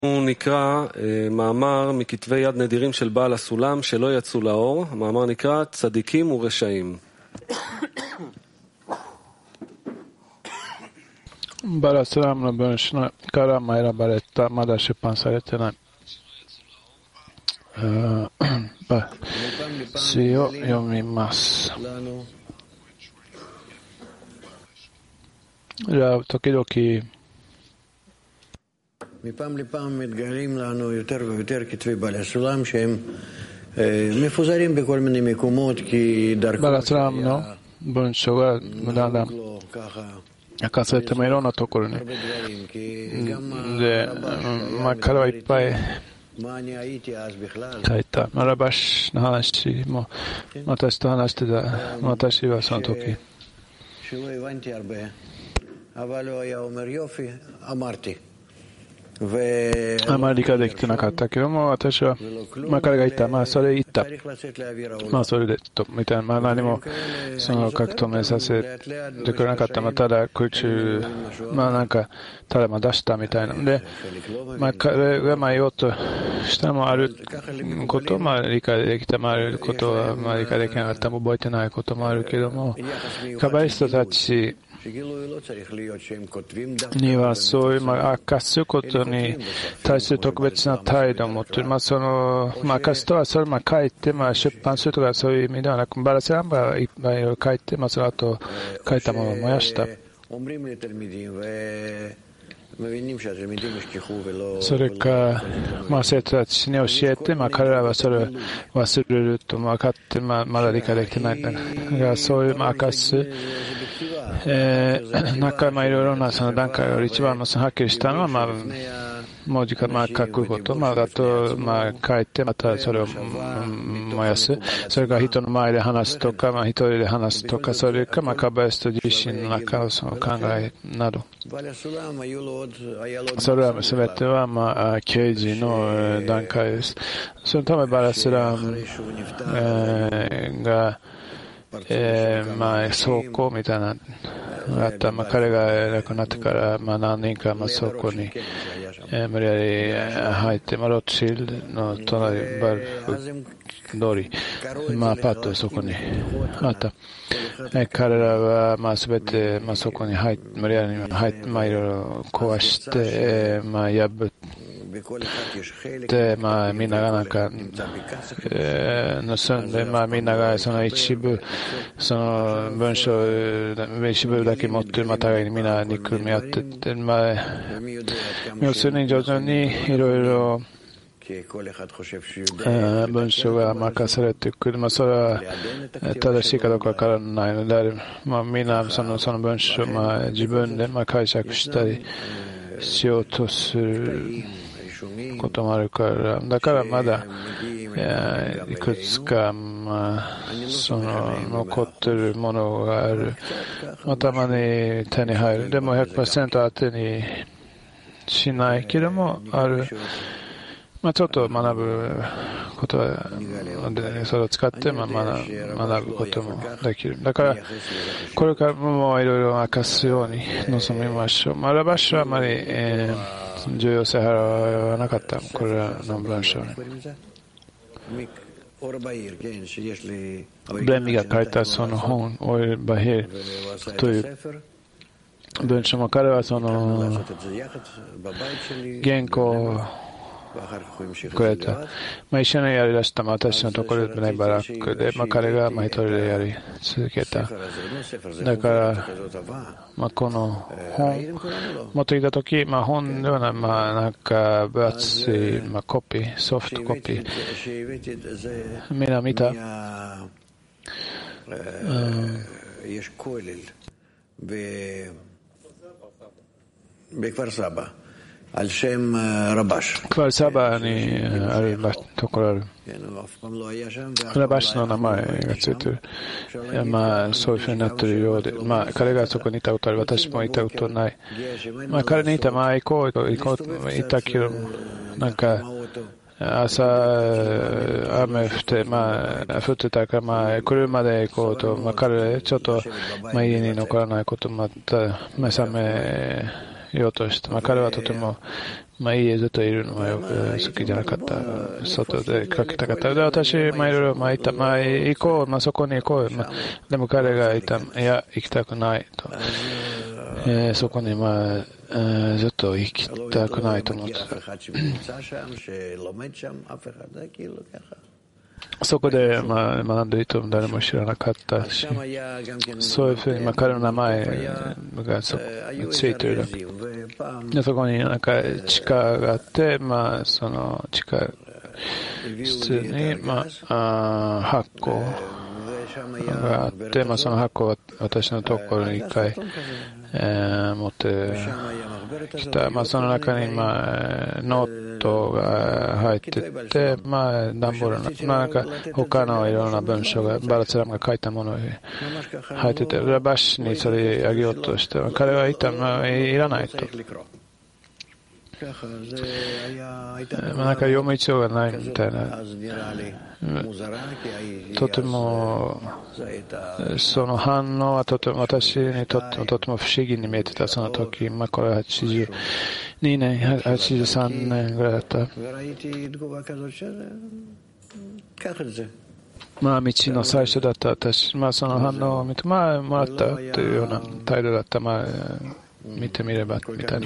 הוא נקרא מאמר מכתבי יד נדירים של בעל הסולם שלא יצאו לאור. המאמר נקרא צדיקים ורשעים. בעל הסולםの文章から選ばれたまだ出版されてない詩を読みます。じゃあ時々 מפעם לפעם מתגלים לנו יותר ויותר כתבי בעל הסולם שהם מפוזרים בכל מיני מקומות כי דרכו בעל הסולםの文章がだんだん明かされてもいろんなところにで、彼はいっぱい書いたラバシの話も私と話してた。私はその時あまり理解できてなかったけども、私は、彼が言った、それ言った。それで、みたいな、何も、その、書き留めさせてくれなかった。ただ、空中、ただ、出したみたいなので、彼が、言おうとしたもあることを、理解できた、あることは、理解できなかった、覚えてないこともあるけども、カバリストたち、にはそういう明かすことに対する特別な態度を持っている。その明かすとはそれを書いて出版するとかそういう意味ではなく、バラスランバーいっぱい書いて、その後書いたものを燃やした。それか、生徒たちに教えて、彼らはそれを忘れると分かって、まだ理解できてないんだが、そういう明かす、中いろいろなその段階より一番はっきりしたのは、文字から書くこと、あと書いて、またそれを燃やす。それから人の前で話すとか、一人で話すとか、それか、カバリスト自身の中のその考えなど。それは全ては、啓示の段階です。そのため、バラスラムが、倉庫みたいなのがあった。彼が亡くなってから、何人か倉庫に、無理やり入って、ロッチシールの隣、バルフ通り、アパートそこにあった。彼らは、すべて、そこに無理やり入って、いろいろ壊して、破って、みんなが盗んで、みんながその一部、その文章、一部だけ持って、互いにみんな憎み合ってて、要するに徐々にいろいろ、文章が任されてくる。それは正しいかどうかわからないのである。みんなその文章を自分で解釈したりしようとすることもあるから、だからまだいくつかその残っているものがある。たまに手に入る。でも 100% 当てにしないけどもある。ちょっと学ぶことは、それを使って学ぶこともできる。だから、これからもいろいろ明かすように臨みましょう。ラバッシュはあまり、重要性払わなかった。これらの文章に。レミが書いたその本、オイル・バヒルという文章も彼はその原稿をくれた。一緒にやりだした私のところでブネバラックで、彼が一人でやり続けた。だから、この本、持ってきたとき、本ではない、分厚い、コピー、ソフトコピー。みんな見た？クワルサバにあるところある。ラバシの名前がついてる。そういうふうになっているようで、彼がそこにいたことある。私もいたことない。彼にいた、行こう、いたけど、朝、雨降ってたから、車で行こうと、彼、ちょっと、家に残らないこともあった、目覚めようとして、彼はとても、 家ずっといるのは好きじゃなかった。外でかけたかった。で、私、いろいろ言った。行こう。そこに行こう。でも彼が言った。いや、行きたくないと。そこに、ずっと行きたくないと思ってた。そこで、学んでいても誰も知らなかったし、そういうふうに、彼の名前がついてるだけ。で、そこに地下があって、その地下室に、発酵があって、その発酵は私のところに一回、持ってきた。その中に、ノートが入ってて、段ボールの、他のいろんな文章が、バラツラムが書いたものが入ってて、ラバッシュにそれあげようとして、彼は言った、いらないと。読む必要がないみたいな。とても、その反応は私にとってもとても不思議に見えてた、その時。これは82年、83年ぐらいだった。道の最初だった私。その反応を見て、もらったというような態度だった。見てみれば、みたいな。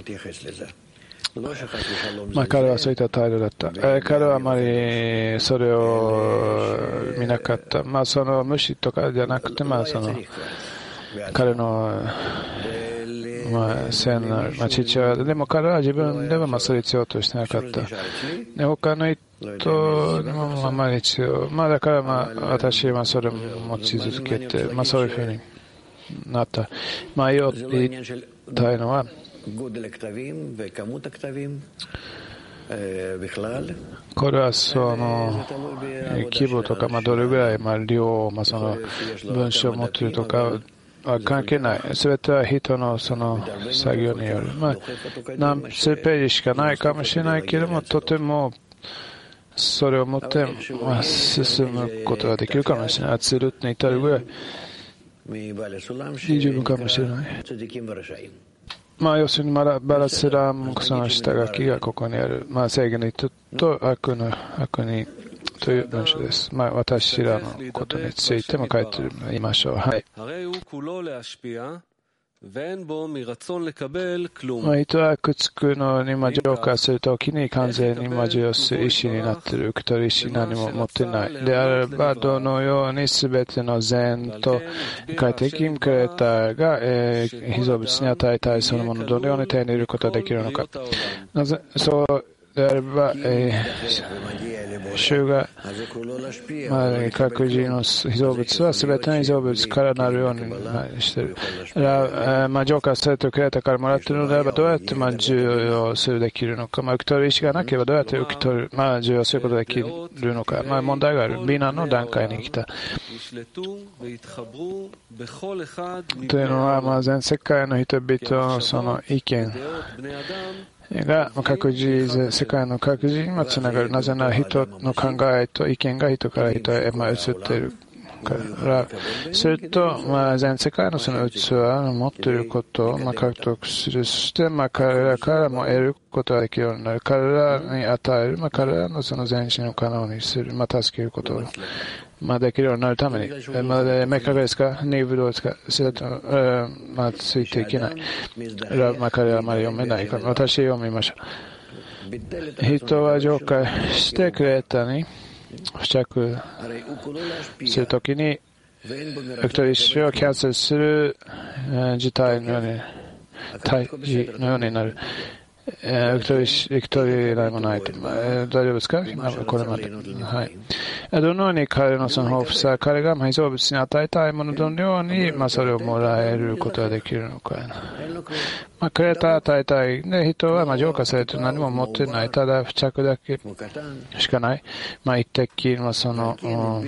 彼はそういった態度だった。彼はあまりそれを見なかった。その無視とかじゃなくて、その彼の聖なる父親でも彼は自分ではそれ必要としてなかった。で他の人にもあまり必要。だから私はそれを持ち続けて、そういうふうになった。言いたいのは、これはその規模とか、どれぐらい量、その文章を持っているとかは関係ない。すべては人のその作業による。何数ページしかないかもしれないけれども、とてもそれを持って進むことができるかもしれない。アツルトに至るぐらい十分かもしれない。要するにバラスラムその下書きがここにある。正義の人と悪人という文章です。私らのことについても書いてみましょう。はい。人はくっつくのに浄化するときに完全に授与する意志になっている。受け取る意志何も持ってない。であれば、どのようにすべての善と快適にクレーターが被造物に与えたいそのものをどのように手に入れることができるのか。なぜそうであれば、主が、各自の被造物はすべての被造物からなるようにしている。浄化されてクレーターからもらっているのであれば、どうやって受容するできるのか。受け取る意思がなければ、どうやって受け取る、受容することができるのか。問題がある。ビナの段階に来た。というのは、全世界の人々のその意見が各自、世界の各自につながる。なぜなら人の考えと意見が人から人へ移っているから。すると、全世界のその器を持っていることを獲得する。そして、彼らからも得ることができるようになる。彼らに与える。彼らのその前進を可能にする。助けることを。できるようになるために。明確ですか？2部どうですか？それと、ついていけない。彼はあまり読めないから、私読みましょう。人は浄化してくれたに付着するときに、受け取り意思をキャンセルする事態のように、対峙のようになる。受け取り何もないと。大丈夫ですか？これまで。はい。どのように彼のその豊富さ、彼が被造物に与えたいものどのように、それをもらえることができるのか。クレーター与えたい。で、人は浄化されて何も持ってない。ただ付着だけしかない。一滴のその、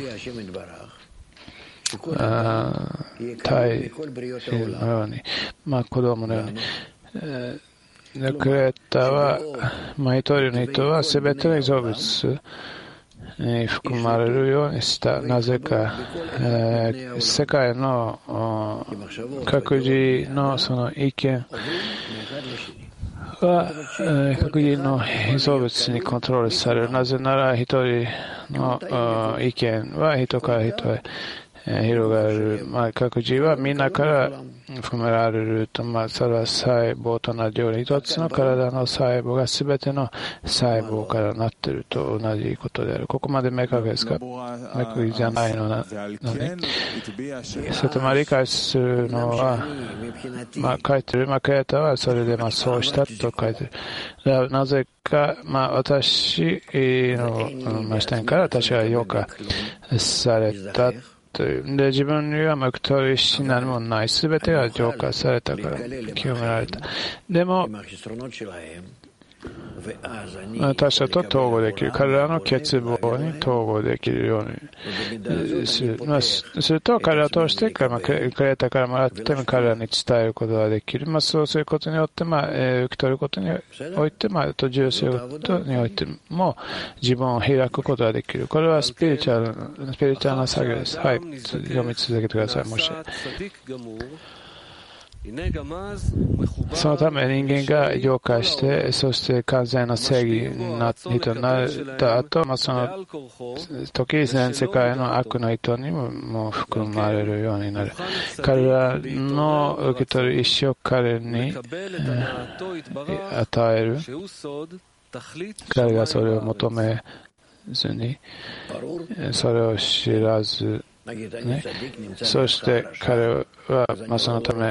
体のように、子供のように。クレーターは、一人の人はすべての被造物に含まれるようにした。なぜか、世界の各自のその意見は各人の被造物にコントロールされる。なぜなら一人の意見は人から人へ広がる。各自はみんなから含められると、それは細胞と同じように一つの体の細胞が全ての細胞からなっていると同じことである。ここまで明確ですか？明確じゃないのに。それと理解するのは、書いてる、クリエイターはそれでそうしたと書いてる。なぜか、私の視点から私は評価された。で、自分には目取りし何もない。すべてが浄化されたから、清められた。でも、他者と統合できる。彼らの欠乏に統合できるようにする。すると、彼らを通して、クリエイターからもらっても彼らに伝えることができる。そうすることによって、受け取ることにおいて、閉じるすることにおいても、自分を開くことができる。これはスピリチュアルな作業です。はい。読み続けてください、もし。そのため人間が浄化して、そして完全な正義な人になった後、その時全世界の悪の人にも含まれるようになる。彼らの受け取る意思を彼に与える。彼がそれを求めずに、それを知らず、そして彼は、そのため、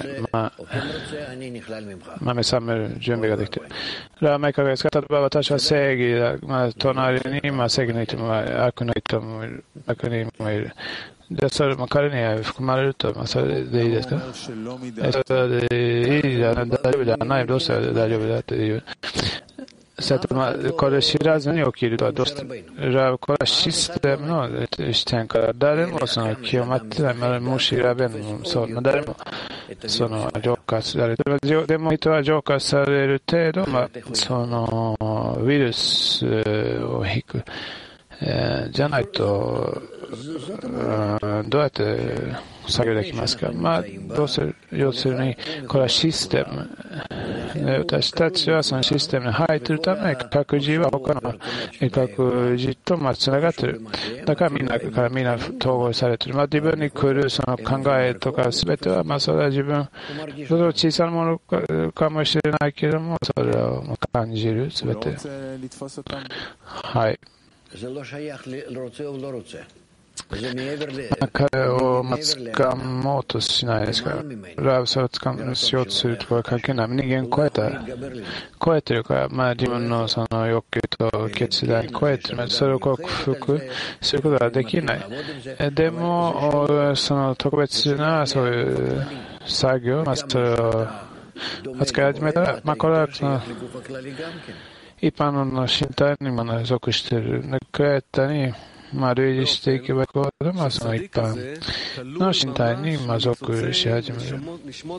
目覚める準備ができている。ラーメンいかがですか？例えば私は正義だ。隣に、正義の人も悪の人もいる。悪人もいる。で、それも彼には含まれると、それでいいですか？それでいいじゃない、大丈夫じゃない、どうしたら大丈夫だという。これ知らずに起きるとはどうして、これはシステムの視点から誰も清まってない、もし調べるのも、誰も浄化される。でも人は浄化される程度、ウイルスを引く。じゃないと、どうやって作業できますか？要するに、これはシステム。私たちはそのシステムに入っているため、各自は他の各自とつながっている。だからみんな統合されている。自分に来るその考えとか全ては、それは自分、小さなものかもしれないけれども、それを感じる全て。はい。彼を掴もうとしないですから、それを掴むしようとするところは関係ない。人間超えてるから、自分のその欲求と決断に超えてる。それを克服することができない。でも、その特別なそういう作業、それを扱い始めたら、これはその一般の身体にも属している。クリエイターに類似していけばいくほど、その一般の身体に属し始める。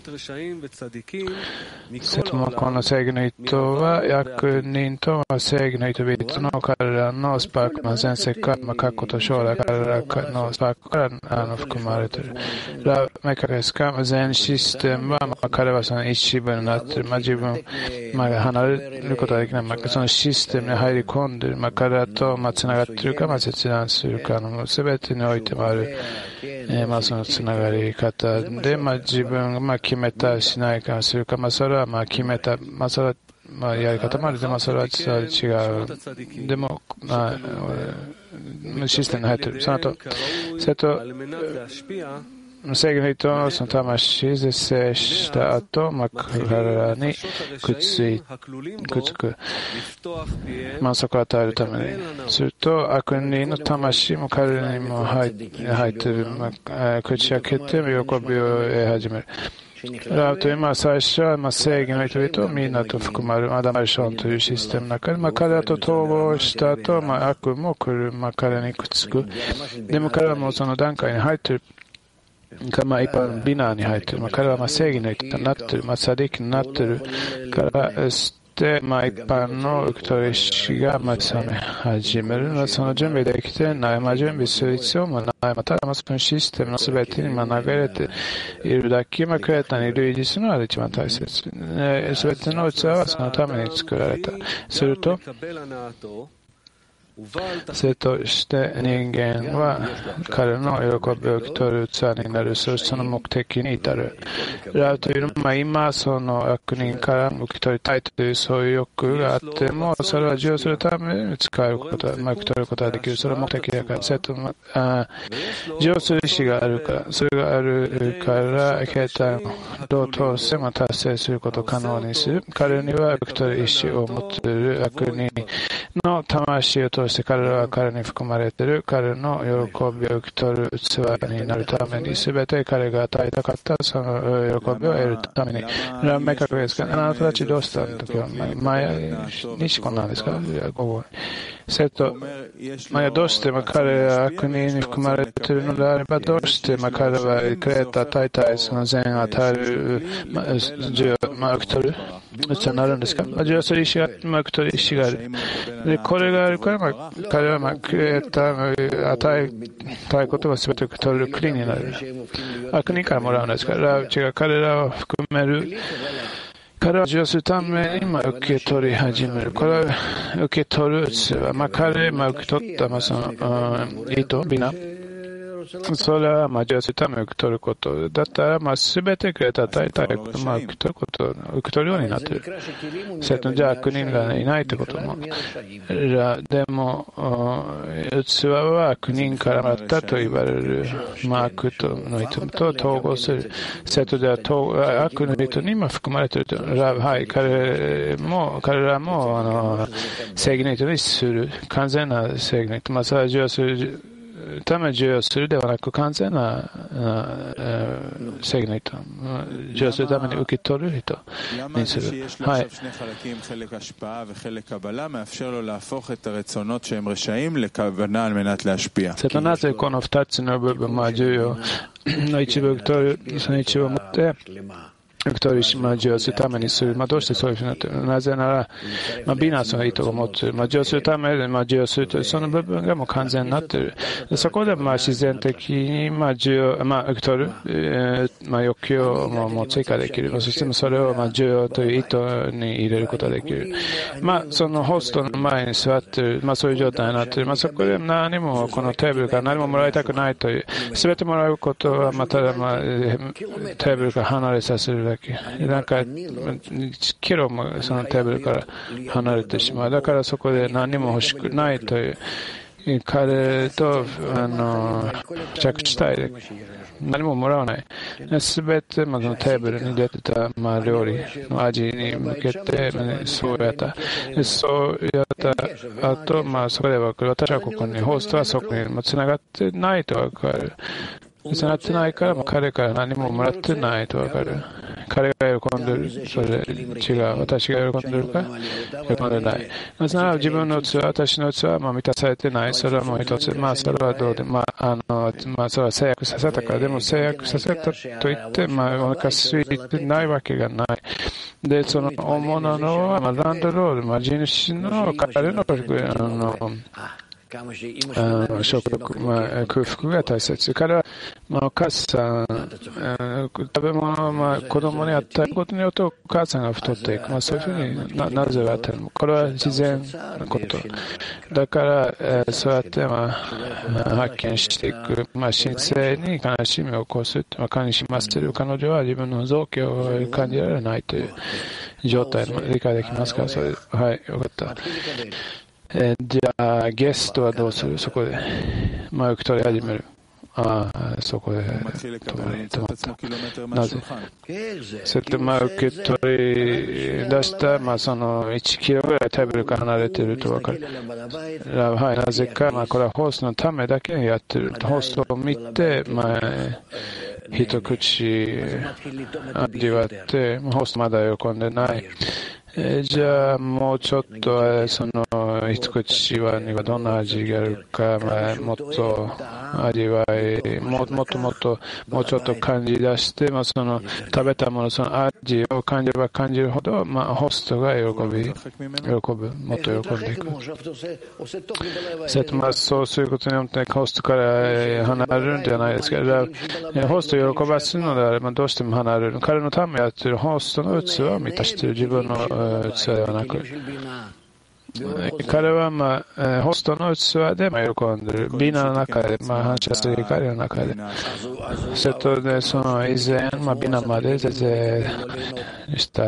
それともこの正義の人は、悪人と正義の人々の彼らのスパークの全世界、過去と将来、彼らのスパークから含まれている。明確ですか？全システムは、彼はその一部になっている。自分が離れることができない。そのシステムに入り込んでいる。彼らとつながっているか、切断するかの全てにおいてもある、そのつながり方で、自分が決めたしないかするか、それは決めた、それはやり方もある。でもそれは違う。でも、システムに入っている。それと正義の人のその魂絶世した後、彼らにくっつく、そこを与えるためにすると、悪人の魂も彼らにも入っている。口開けて喜びを得始める。最初は正義の人々をみんなと含まれるアダマルションというシステムの中で、彼らと統合した後、悪も来る、彼にくっつく。でも彼らもその段階に入っている。一般ビナーに入っている。彼は正義の人になっている。サディックになっているから、 て、一般の受け取り師が納め始める。その準備できてない、準備する必要もない。ただ、そのシステムのすべてに流れているだけ、クレーターに類似するのが一番大切。すべての器はそのために作られた。すると、生として人間は彼の喜びを受け取る器になる。そしてその目的に至る。ラウというのは今その悪人から受け取りたいというそういう欲があっても、それは授与するために使えること、受け取ることができる。それは目的だから、生と授与する意思があるから、それがあるから、形態を通して達成することを可能にする。彼には受け取る意思を持っている悪人の魂を通して彼らは彼に含まれている。彼の喜びを受け取る器になるために、すべて彼が与えたかったその喜びを得るために。明確ですか？あなたたちどうしたんだけど、毎日こんなんですか？午後に。どうして彼らは悪人に含まれているのであれば、どうして彼らはクレーター大体その善を与える、受け取る器になるんですか？受容する意思が、受け取る意思がある。で、これがあるから、彼はクレーターの与えたいことを全て受け取る国になる。悪人からもらうんですから、彼らを含める。彼は受容するために受け取り始める。これは受け取る器。彼は受け取ったその意図、美な。それは受容するために受け取ること。だったら、すべてくれた大体受け取ること、受け取るようになっている。じゃあ悪人がいないということも。でも、器は悪人からもらったと言われる悪の意図と統合する。では悪の意図に含まれていると。はい、彼らも正義の意図にする。完全な正義の意図。それは受容する。ために授与するではなく完全な正義の人、授与するために受け取る人にする。はい。なぜこの2つの部分、授与の一部を受け取る、その一部を持って受け取り授与するためにする。どうしてそういうふうになっている？なぜなら、美なその意図を持つ。授与するために授与するというその部分がもう完全になっている。そこで自然的に受け取る、欲求をもう追加できる。そしてそれを授与という意図に入れることができる。そのホストの前に座っている、そういう状態になっている。そこで何もこのテーブルから何ももらいたくないという、すべてもらうことはただテーブルから離れさせるだけ。キロもそのテーブルから離れてしまう。だからそこで何も欲しくないという、彼と着地帯で何ももらわない。すべてそのテーブルに出てた料理の味に向けてそうやった。そうやった後、そこで分かる。私はここに、ホストはそこにつながってないと分かる。つながってないから、彼から何ももらってないと分かる。彼が喜んでる。それ違う。私が喜んでるか喜んでない。なぜなら自分の器、私の器は満たされてない。それはもう一つ。それはどうでも、それは制約させたから。でも制約させたといって、お腹空いてないわけがない。で、その主なのは、ランドロール、地主の彼の空腹が大切。彼は、お母さん、食べ物、子供に与えることによってお母さんが太っていく。そういうふうになぜ与えるの？これは自然なこと。だから、そうやって発見していく。神聖に悲しみを起こす。悲しませている彼女は自分の臓器を感じられないという状態も理解できますか？それ、はい、よかった。じゃあ、ゲストはどうする？そこで、受け取り始める。そこで止まった。なぜ？そうやって受け取り出した、その1キロぐらいテーブルから離れていると分かる。はい、なぜか、これはホストのためだけにやっている。ホストを見て、一口味わって、ホストまだ喜んでない。 じゃあ、もうちょっと、その、一口にはどんな味があるか、もっと味わい、もっともうちょっと感じ出して、その、食べたもの、その味を感じれば感じるほど、ホストが喜ぶ、もっと喜んでいく。そうすることによって、ホストから離れるんじゃないですけど、ホストを喜ばすのであれば、どうしても離れる。彼のためにやっているホストの器を満たしている、自分の器ではなく、彼は、ホストの器で喜んでいる。ビナの中で、反射する光の中で。それで、その以前、ビナまで是々した。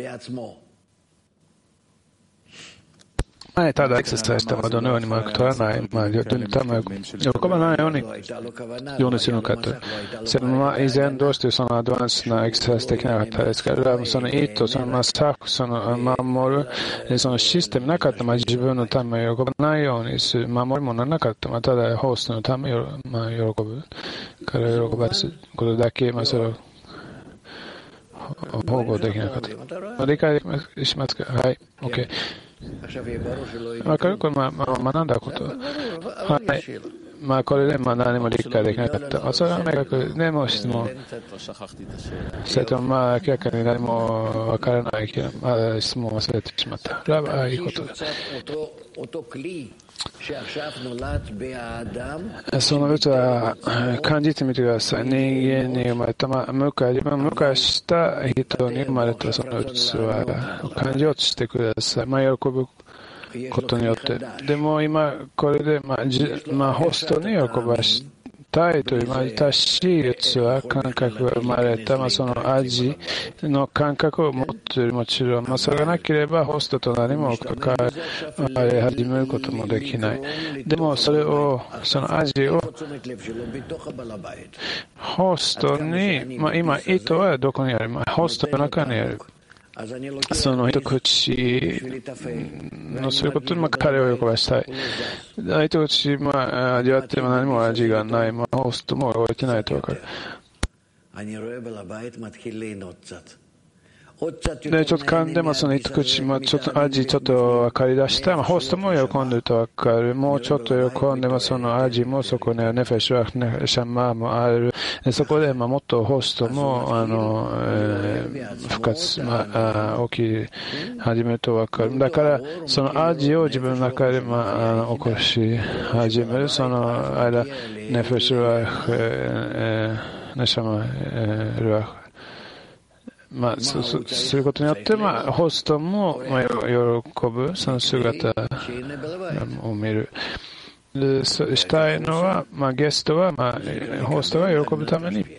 ただエクササイズしてもどのようにも取らない、喜ばないように用にするのかと。それも以前どうしてそのアドバンスなエクササイズできなかったですから、その意図、そのその守る、そのシステムなかった、自分のために喜ばないようにする、守るものなかった、ただホストのために喜ぶ。彼を喜ばすことだけ、それを保護できなかった。理解しますか？はい、OK。わかる？これ学んだこと。はい。これで何も理解できなかった。それは明確でも質問。それと明らかに何もわからないけど、質問を忘れてしまった。それはいいことです。その器は感じてみてください。人間に生まれた、自分が昔した人に生まれたその器を感じようとしてください。喜ぶことによって。でも今、これで、ホストに喜ばしたいという、親しい器、感覚が生まれた、その味の感覚を持っている。もちろん、それがなければ、ホストと何も関わり始めることもできない。でも、その味を、ホストに、今、意図はどこにある？ホストの中にある。その一口のそういうことに彼を喜ばしたい。一口味わっても何も味がない。ホストも覚えてないと分かる。で、ちょっと噛んで、その一口、ちょっと味、ちょっと分かり出した。ホストも喜んでると分かる。もうちょっと喜んで、その味もそこにネフェシュワ、シャンマーもある。そこで、もっとホストも、復活、起き始めると分かる。だから、その味を自分の中で、起こし始める。その間、ネフェシュワ、ネシャマ、ルアフ。することによって、ホストも喜ぶ、その姿を見る。で、したいのは、ゲストは、ホストが喜ぶために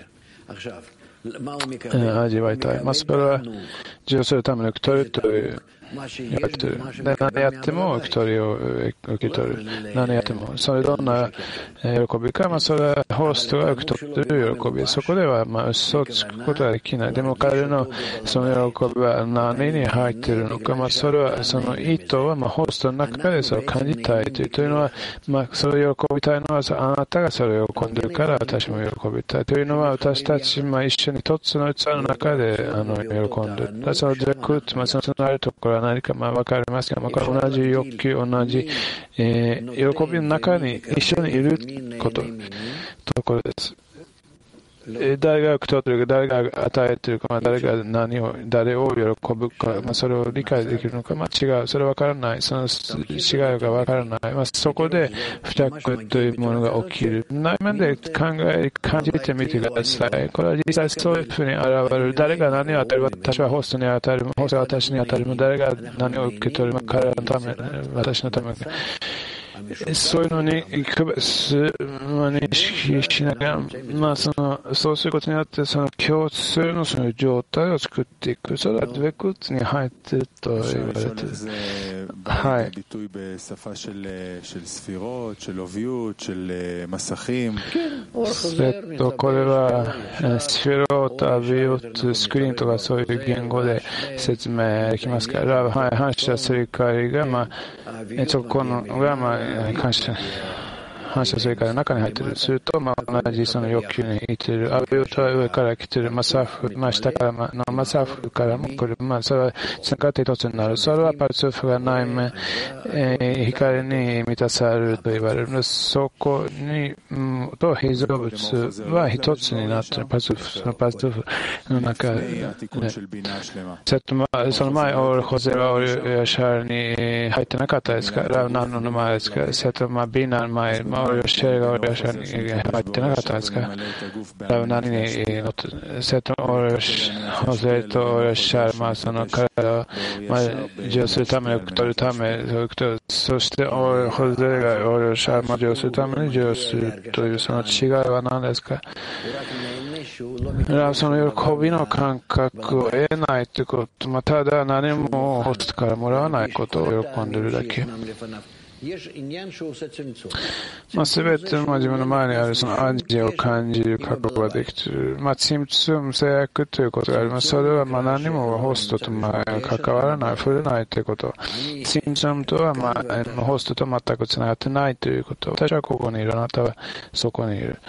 味わいたい。それは、受容するための受け取るという。何やっても受け取りを受け取る。何やっても。それどんな喜びか、それはホストが受け取っている喜び。そこでは嘘をつくことはできない。でも彼のその喜びは何に入っているのか。それは、その意図はホストの中でそれを感じたいという。というのは、それを喜びたいのは、あなたがそれを喜んでいるから私も喜びたい。というのは、私たち一緒に一つの器の中で喜んでいる。その絶句、そのあるところ何か分かりますか？同じ欲求、同じ、喜びの中に一緒にいるところです。誰が受け取っているか、誰が与えているか、誰を喜ぶか、それを理解できるのか、違う、それは分からない、その違いが分からない、そこで付着というものが起きる。内面で感じてみてください。これは実際そういうふうに現れる。誰が何を与える、私はホストに与える、ホストは私に与える、誰が何を受け取る、彼のため、私のため。そういうのに認識しながら、そうすることによって、その共通のその状態を作っていく。それはベクツに入っていると言われている。はい。これは、スフィロート、アビオット、スクリーンとかそういう言語で説明できますから、反射する光が、そこのが、感謝反射するから中に入っている。すると、同じその欲求にいている。アブヨトは上から来ている。サーフ、下からのサーフからも来る。それはつながって一つになる。それはパルツーフが内面、光に満たされると言われる。そこに、と被造物は一つになっている。パルツーフの中で。その前、オールホゼはオールヨシャルに入ってなかったですから、ラウナンの前ですから、ビナの前、オールヨシャルがオールヨシャルに入ってなかったですから、ラウナンに乗って、オールホゼとオールヨシャル、その体を、受容するために受け取るため、そしてオールホゼがオールヨシャルを受容するために受容するという、その違いは何ですか？その喜びの感覚を得ないということ、ただ何もホストからもらわないことを喜んでいるだけ。すべて自分の前にあるその暗示を感じる覚悟ができている。チムツム制約ということがあります。それは何もホストと関わらない、触れないということ。チムツムとはホストと全くつながってないということ。私はここにいる。あなたはそこにいる。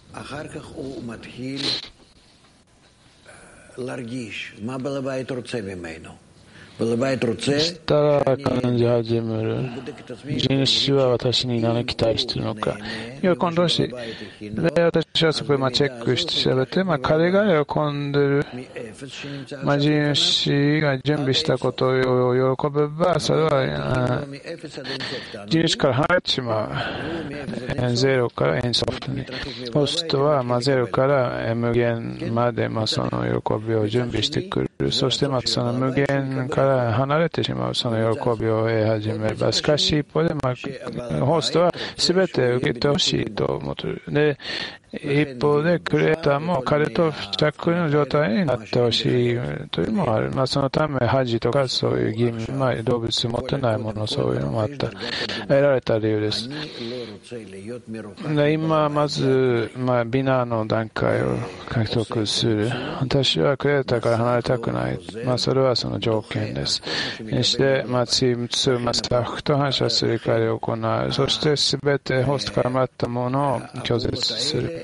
したら感じ始める。人種は私に何を期待しているのか。喜んでほしい。で、私はそこでチェックして調べて、彼が喜んでいる。人種が準備したことを喜べば、それは人種から離れてしまう。ゼロからエンソフトに。ホストはゼロから無限までその喜びを準備してくる。そしてその無限から離れてしまうその喜びを得始めれば、しかし一方でホストは全て受けてほしいと思っている。で、一方でクリエイターも彼と付着の状態になってほしいというのもある。そのため恥とかそういう義務、動物持ってないもの、そういうのもあった。得られた理由です。で、今まずビナーの段階を獲得する。私はクリエイターから離れたくない。それはその条件です。そして、チーム2、スタッフと反射する光を行う。そして、すべてホストからもらったものを拒絶する。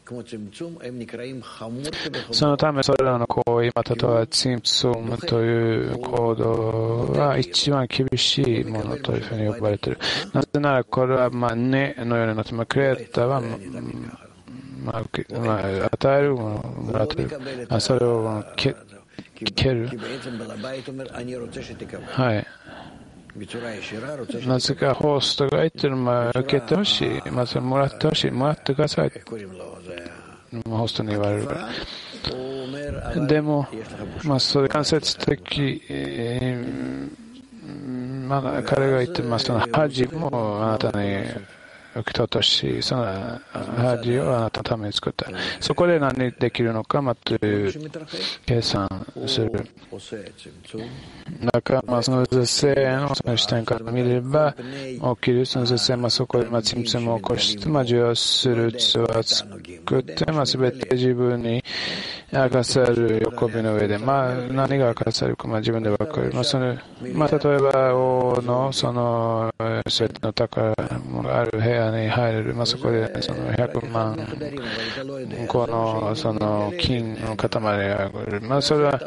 そのため、それらの行為、例えば、チームツームという行動は一番厳しいものというふうに呼ばれている。なぜなら、これは、ねのようになって、クリエイターは、与えるものをもらっている。それを蹴る。はい。なぜかホストが言ってる受けてほしい。もらってほしい。もらってください。ホストに言われるから。でも、それ間接的、彼が言ってます。その恥もあなたに受け取ったし、その恥をあなたのために作った。そこで何できるのかという計算する。だから、その是正のその視点から見れば、起きるその是正、そこでチムツムを起こして、受容する器を作って、すべて自分に明かされる喜びの上で、何が明かされるか、自分で分かる。例えば、王のその、すべての宝物がある部屋に入れる。そこで、その100万個のその金の塊がある。それは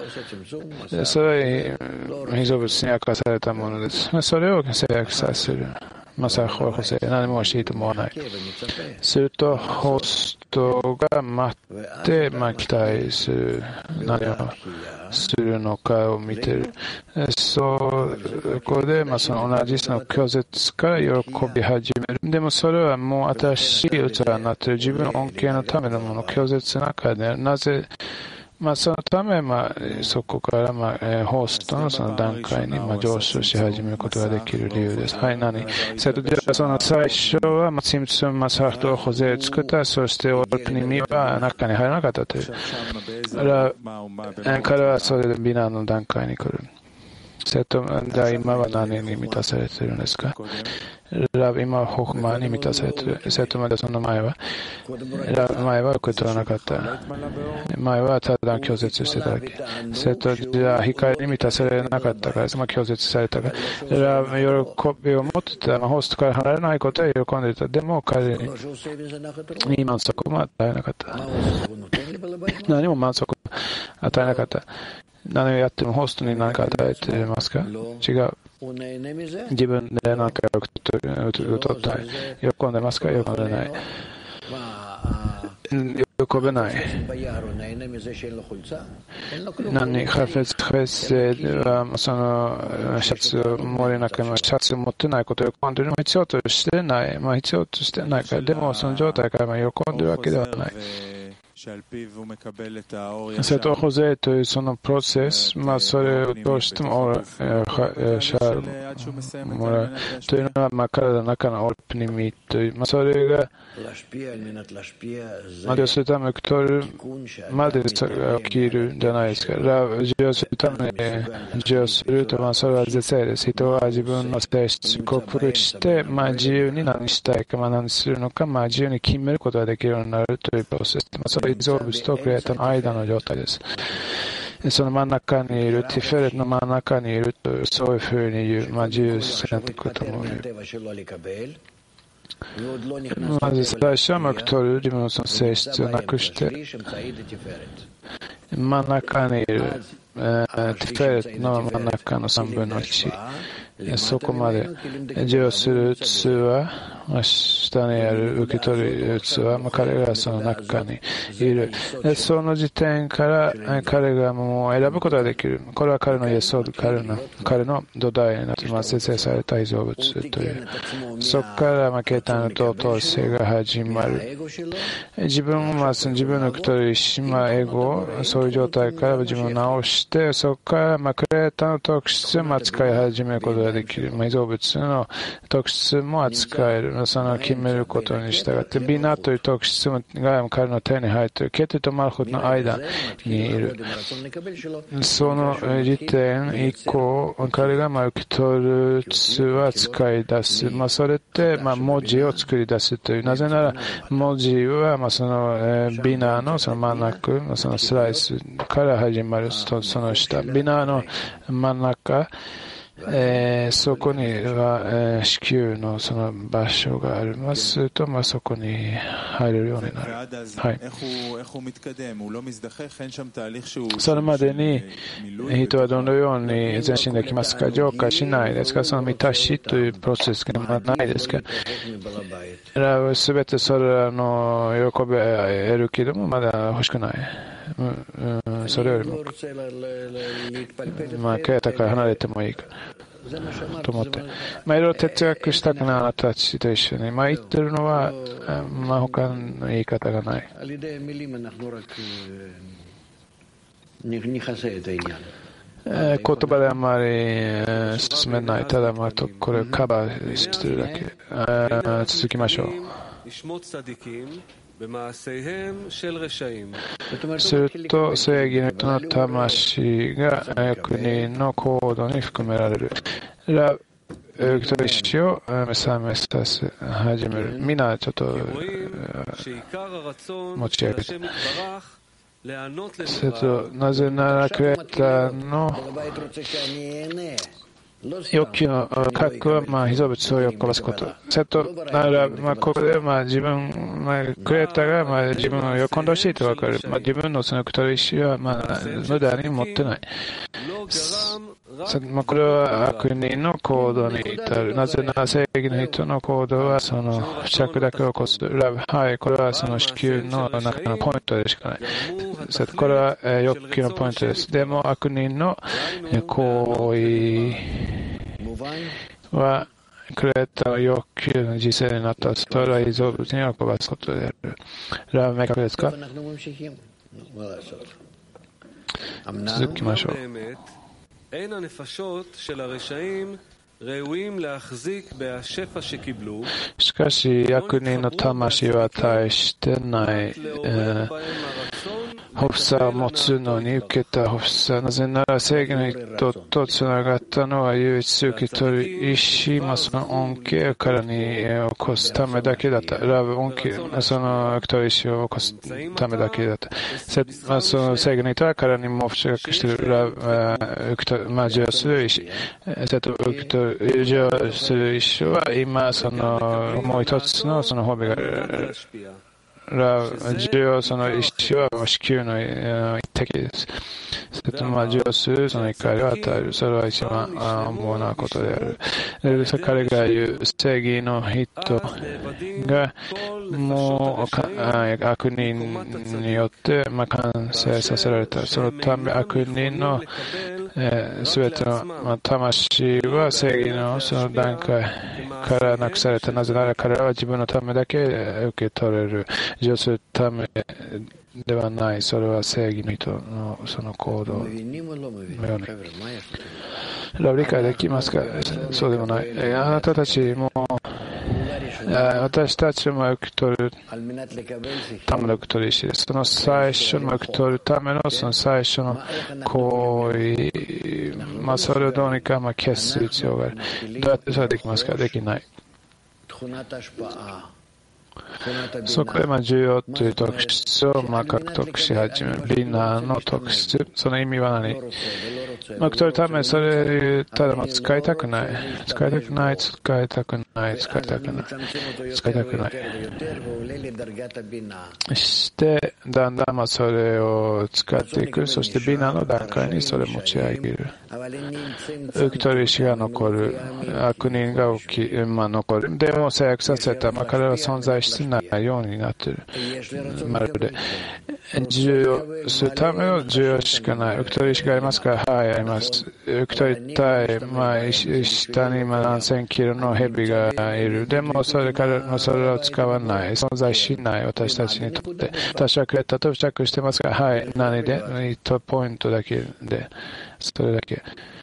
被造物に明かされたものです。それを制約させる。何も欲しいと思わない。すると、ホストが待って、期待する。何をするのかを見ている。そこで、その同じその拒絶から喜び始める。でもそれはもう新しい器になっている。自分の恩恵のためのもの、拒絶の中で、なぜ、そのため、そこから、ホストのその段階に、上昇し始めることができる理由です。はい、その最初は、チムツム、サフトを保税を作った。そして、オープニングには中に入らなかったという。彼はそれでビナーの段階に来る。 瀬戸今は何に満たされているんですか？ラブ今はホクマに満たされている。瀬戸までその前は前は受け取らなかった。前はただ拒絶してただけ。瀬戸じゃあ光に満たされなかったから、拒絶されたから。ラブ喜びを持ってた。ホストから離れないことは喜んでいた。でも彼に満足も与えなかった。何も満足を与えなかった。何をやってもホストに何か与えていますか？違う。自分で何かを歌ったい。喜んでますか？喜んでない。喜べない。何ハフェスはそのシャツを盛れなくてもシャツを持ってないことを喜んでいるのも必要としてない。必要としてないから。でもその状態から喜んでいるわけではない。瀬戸ホゼというそのプロセス、それをどうしてもシャルもらうというのは、体の中のオルプニミという、それが利用するために取るまで起きるんじゃないですか。利用するために利用すると、それは絶対です。人は自分の性質を克服して、自由に何したいか、何するのか、自由に決めることができるようになるというプロセス。それは造物とクリエイターの間の状態です。その真ん中にいる、ティフェレットの真ん中にいると、そういうふうに言う、自由選択とも言う。まず最初は受け取る自分のその性質をなくして、真ん中にいる、ティフェレットの真ん中の3分の1、そこまで授与する器、下にある受け取る器、彼がその中にいる。その時点から彼がもう選ぶことができる。これは彼のイエスオード、彼の土台になって生成された被造物という。そこから形態の尊性が始まる。自分は自分の受け取る意思、エゴ、そういう状態から自分を直して、そこからクリエイターの特質を扱い始めることができる。被造物の特質も扱える。その決めることに従って、ビナという特質が彼の手に入っている。ケテとマルコットの間にいる。その時点以降、彼が受け取る器を使い出す。それって文字を作り出すという。なぜなら、文字はそのビナのその真ん中、そのスライスから始まる。その下、ビナの真ん中、そこには、子宮のその場所がありますと、そこに入れるようになる。はい。それまでに人はどのように前進できますか？浄化しないですか？その満たしというプロセスがないですか？すべてそれの喜びを得るけども、まだ欲しくない。それよりもケアタから離れてもいいかと思って、いろいろ哲学したくないあなたたちと一緒に、言ってるのは、他の言い方がない。言葉であまり進めない。ただこれをカバーしてるだけ。続きましょう。すると正義の人の魂が悪人の行動に含められる。受け取り意思を目覚めさせ始める。みんなちょっと持ち上げて。するとなぜならクリエイターの欲求の核は、被造物を喜ばすこと。それとなら、ここで自分、クリエイターが自分を喜んでほしいと分かる。自分のその受け取る意思は無駄に持ってない。これは悪人の行動に至る。なぜなら正義の人の行動はその付着だけを起こす。はい、これはその子宮の中のポイントでしかない。これは欲求のポイントです。でも悪人の行為はクリエイターの欲求の実践になった。それは被造物に喜ばすことである。明確ですか？続きましょう。しかし悪人の魂は対してない、 発作を持つのに受けた発作。なぜなら正義の人とつながったのは唯一受け取る意志、その恩恵を彼に起こすためだけだった。ラブ恩恵、その受け取る意志を起こすためだけだった。その正義の人は彼にも付着している受容する意志。受け取る受容する意志は今もう一つのその褒美が受容その意志は子宮の一滴です。受容するその怒りを与える。それは一番主なことである。彼が言う正義の人がもう悪人によって完成させられた。そのため悪人のすべての魂は正義のその段階からなくされた。なぜなら彼らは自分のためだけ受け取れる。受容するためではない。それは正義の人のその行動のように。理解できますか？そうでもない。あなたたちも私たちも受け取るための受け取り意思です。その最初の受け取るためのその最初の行為、それをどうにか消す必要がある。どうやってそれできますか？できない。そこで重要という特質を獲得し始める。ビナの特質。その意味は何？受け取るためにそれただ使いたくない。使いたくない。使いたくない。使いたくない。使いたくない。して、だんだんそれを使っていく。そしてビナの段階にそれを持ち上げる。受け取る意思が残る。悪人が残る。でも制約させた。彼らは存在してないようになっている。まるで受容するための受容しかない。受け取りしかありますか？はい、あります。受け取りたい。下に何千キロの蛇がいる。でもそれを使わない。存在しない。私たちにとって。私はクレタと付着してますが、はい、何で1ポイントだけで。それだけ。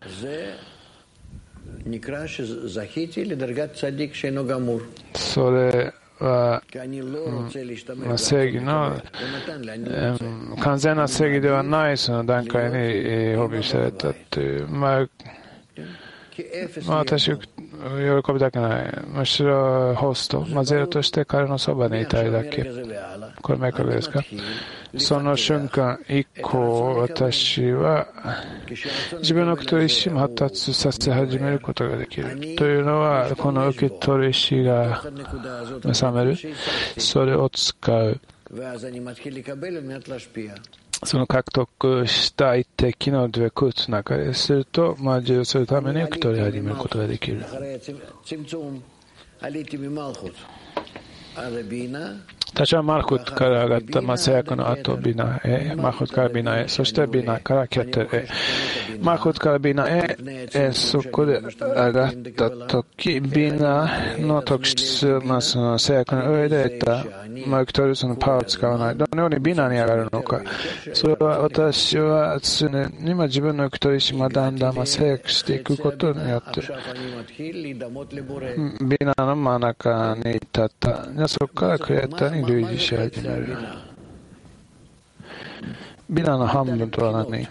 それは正義の完全な正義ではないその段階に褒美されたという。私喜びたくない。むしろホスト、ゼロとして彼のそばにいたいだけ。これ明確ですか？その瞬間以降、私は自分の受け取り意思も発達させ始めることができる。というのは、この受け取り意思が目覚める。それを使う。その獲得した一滴のドゥエクツの中ですると、受容するために受け取り始めることができる。私はマルコットから上がった制約の後、ビナへ、マルコットからビナへ、そしてビナからケテルへ。マルコットからビナへ、そこで上がったとき、ビナの特質、その制約の上で得た、受け取るそのパワーを使わない。どのようにビナに上がるのか。それは私は常に自分の受け取り意思をだんだん制約していくことによって、ビナの真ん中に立った。そこからクリエイターに類似し始める。ビナの半分とは何？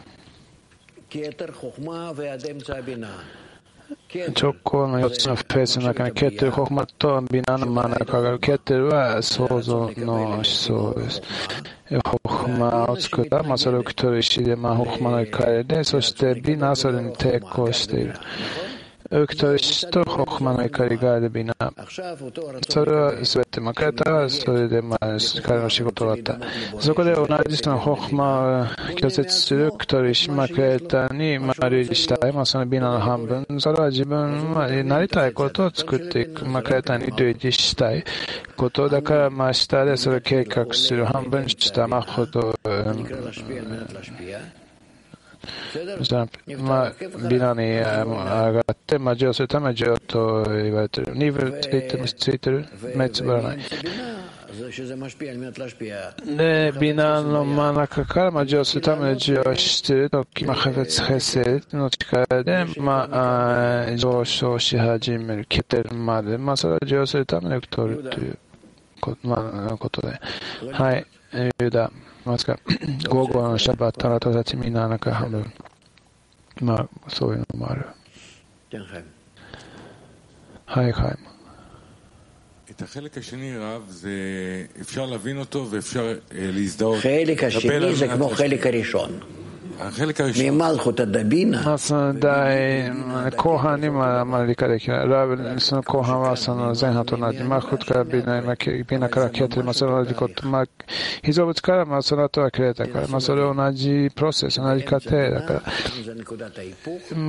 直行の4つのフェースの中にケテル、ホフマとビナの真ん中がある。ケテルは創造の思想です。ホフマを作った、それを受け取る意思で、ホフマの怒りで、そしてビナはそれに抵抗している。受け取り意思とホフマの怒りがあるビナ。それはすべて彼らはそれで彼の仕事終わった。そこで同じそのホフマを拒絶する受け取り意思、クリエイターに類似したい。そのビナの半分。それは自分はなりたいことを作っていく。クリエイターに類似したいことだから、下でそれを計画する半分したほど、ビナに上がって、受容するために受容と言われている。2分ついてる目つぶらない。で、ビナの真ん中から受容するために受容しているとき、ハフェツヘセの力で、上昇し始める、ケテルまで、それを受容するために受け取るということで。はい、ユダ。 ますか。午後のシャバットの人たちみんななんか半分。まあ、そういうのもある。はいはい。 את החלק השני, רב, זה אפשר להבין אותו ואפשר להזדהות. חלק השני זה כמו חלק הראשון. החלק הראשון. ממלכות הדבינה. 後半にもあまり理解できない。ラブ、その後半はその前半と同じ。マルコトからビナから消えて、その同じこと。被造物からその後は消えたから、それ同じプロセス、同じ過程だから。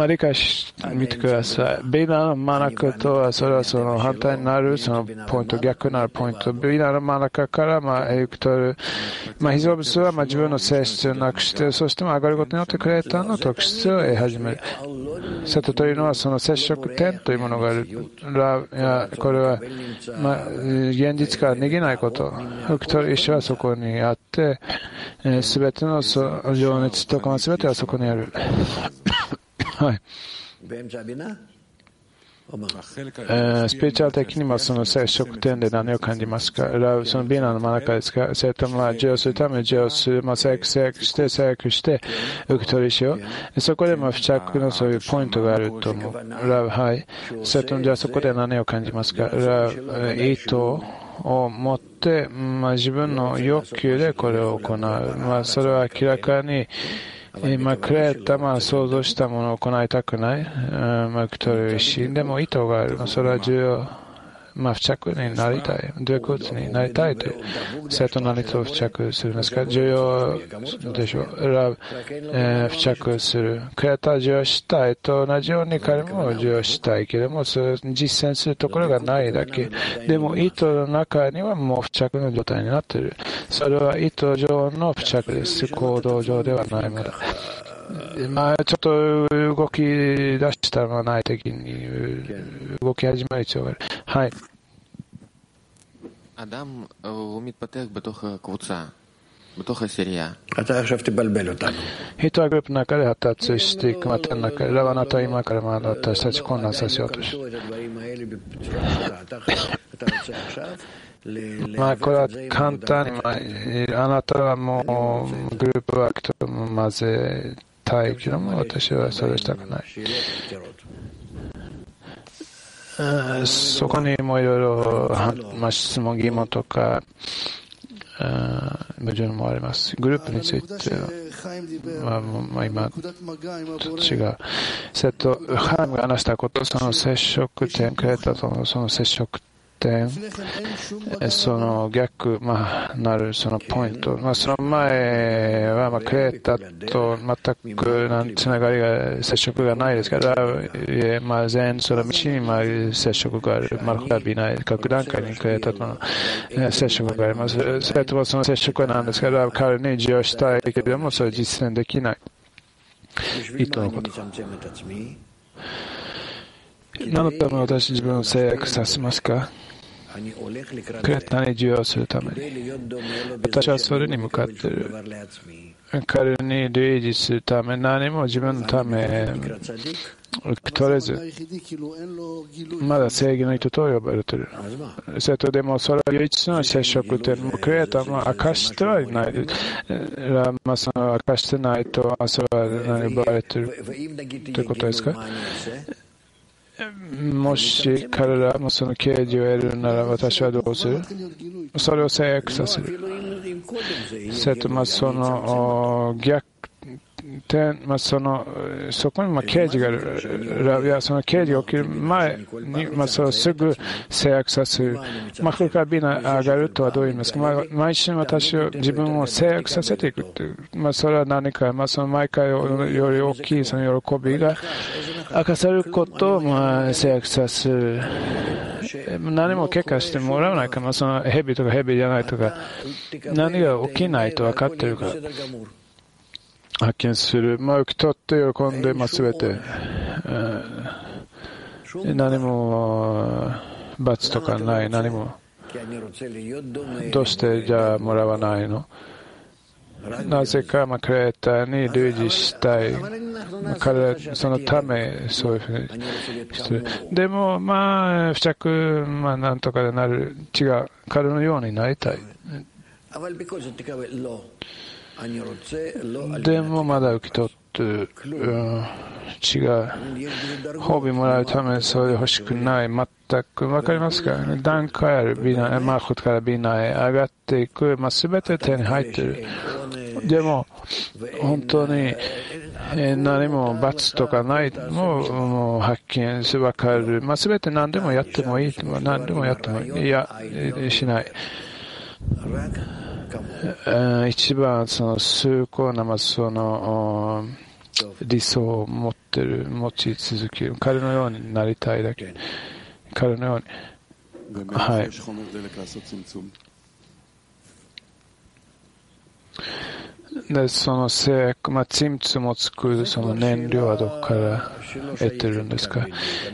理解してみてください。ビナの真ん中とは、それはその反対になるそのポイント、逆なるポイント。ビナの真ん中から行くと、被造物は自分の性質をなくして、そして上がることによってクリエイターの特質を得始める。セットというのはその接触点というものがある。これは、現実から逃げないこと。福と意志はそこにあって、すべての情熱とかすべてはそこにある。はい。スピリチュアル的にもその接触点で何を感じますか。そのビーナの真ん中ですか。それとも授与するために授与する、制約して受け取りしよう。そこでも付着のそういうポイントがあると思う。はい。それともじゃあそこで何を感じますか。意図を持って、自分の欲求でこれを行う。それは明らかにクリエイター、想像したものを行いたくない、受け取る意思でも意図がある。それは重要。付着になりたい。どういうことになりたいという。それと何と付着するんですか。重要でしょう。付着する。クリエイターを重要したいと同じように彼も重要したいけれども、それを実践するところがないだけ。でも意図の中にはもう付着の状態になっている。それは意図上の付着です。行動上ではないもの。ちょっと動き出したら内的に動き始める必要がある。はい。 אדם הוא מתפתח בתוך הקבוצה, בתוך הסירייה. אתה עכשיו תבלבל אותנו. 人はグループの中で発達していくまたの中で、ラバナと今から私たち混乱させようとしこれは簡単に、あなたはもうグループワークと混ぜたいけども、私はそれをしたくない。そこにもいろいろ、質問、疑問とか、矛盾もあります。グループについては、今と違う。ハイムが話したこと、その接触点、クリエイターとのその接触点、その逆、なるそのポイント。その前は、クリエイターと全くつながりが、接触がないですから、全その道に接触がある。マルコラビない。各段階にクリエイターとの接触があります。それともその接触は何ですから、彼に授与したいけれども、それ実践できない。意図のこと。何のため私自分を制約させますか。クリエイターに授与するために。私はそれに向かっている。彼に類似するため、何も自分のため取れず、まだ正義の意図と呼ばれている。それとでも、それは唯一の接触点、クリエイターも明かしてはいない。その明かしてないと、それは呼ばれているということですか。もし彼らもその啓示を得るなら私はどうする。それを制約させる。それとその逆点、そこに啓示がある。いや、その啓示が起きる前に、それをすぐ制約させる。これからビナ上がるとはどう言いますか。毎週私を自分を制約させていくという。それは何か、その毎回より大きいその喜びが明かされることを制約させる。何も結果してもらわないか、そのヘビとかヘビじゃないとか、何が起きないと分かっているから。発見する。受け取って喜んで、すべて、何も罰とかない、何も。どうしてじゃあもらわないの。なぜか、クリエイターに類似したい。彼はそのため、そういうふうにしてる。でも、付着、なんとかでなる。違う。彼のようになりたい。 でもまだ受け取って、違う。褒美もらうためにそれ欲しくない。全く分かりますか？段階あるビナイ、マークからビナイ上がっていく。すべて手に入っている。でも、本当に、何も罰とかないもう発見して分かる。すべて何でもやってもいい。何でもやってもいい。いや、しない。一番崇高なその理想を持ち続ける。彼のようになりたいだけ。彼のように。はい。で、その制約、チムツも作るその燃料はどこから得てるんですか？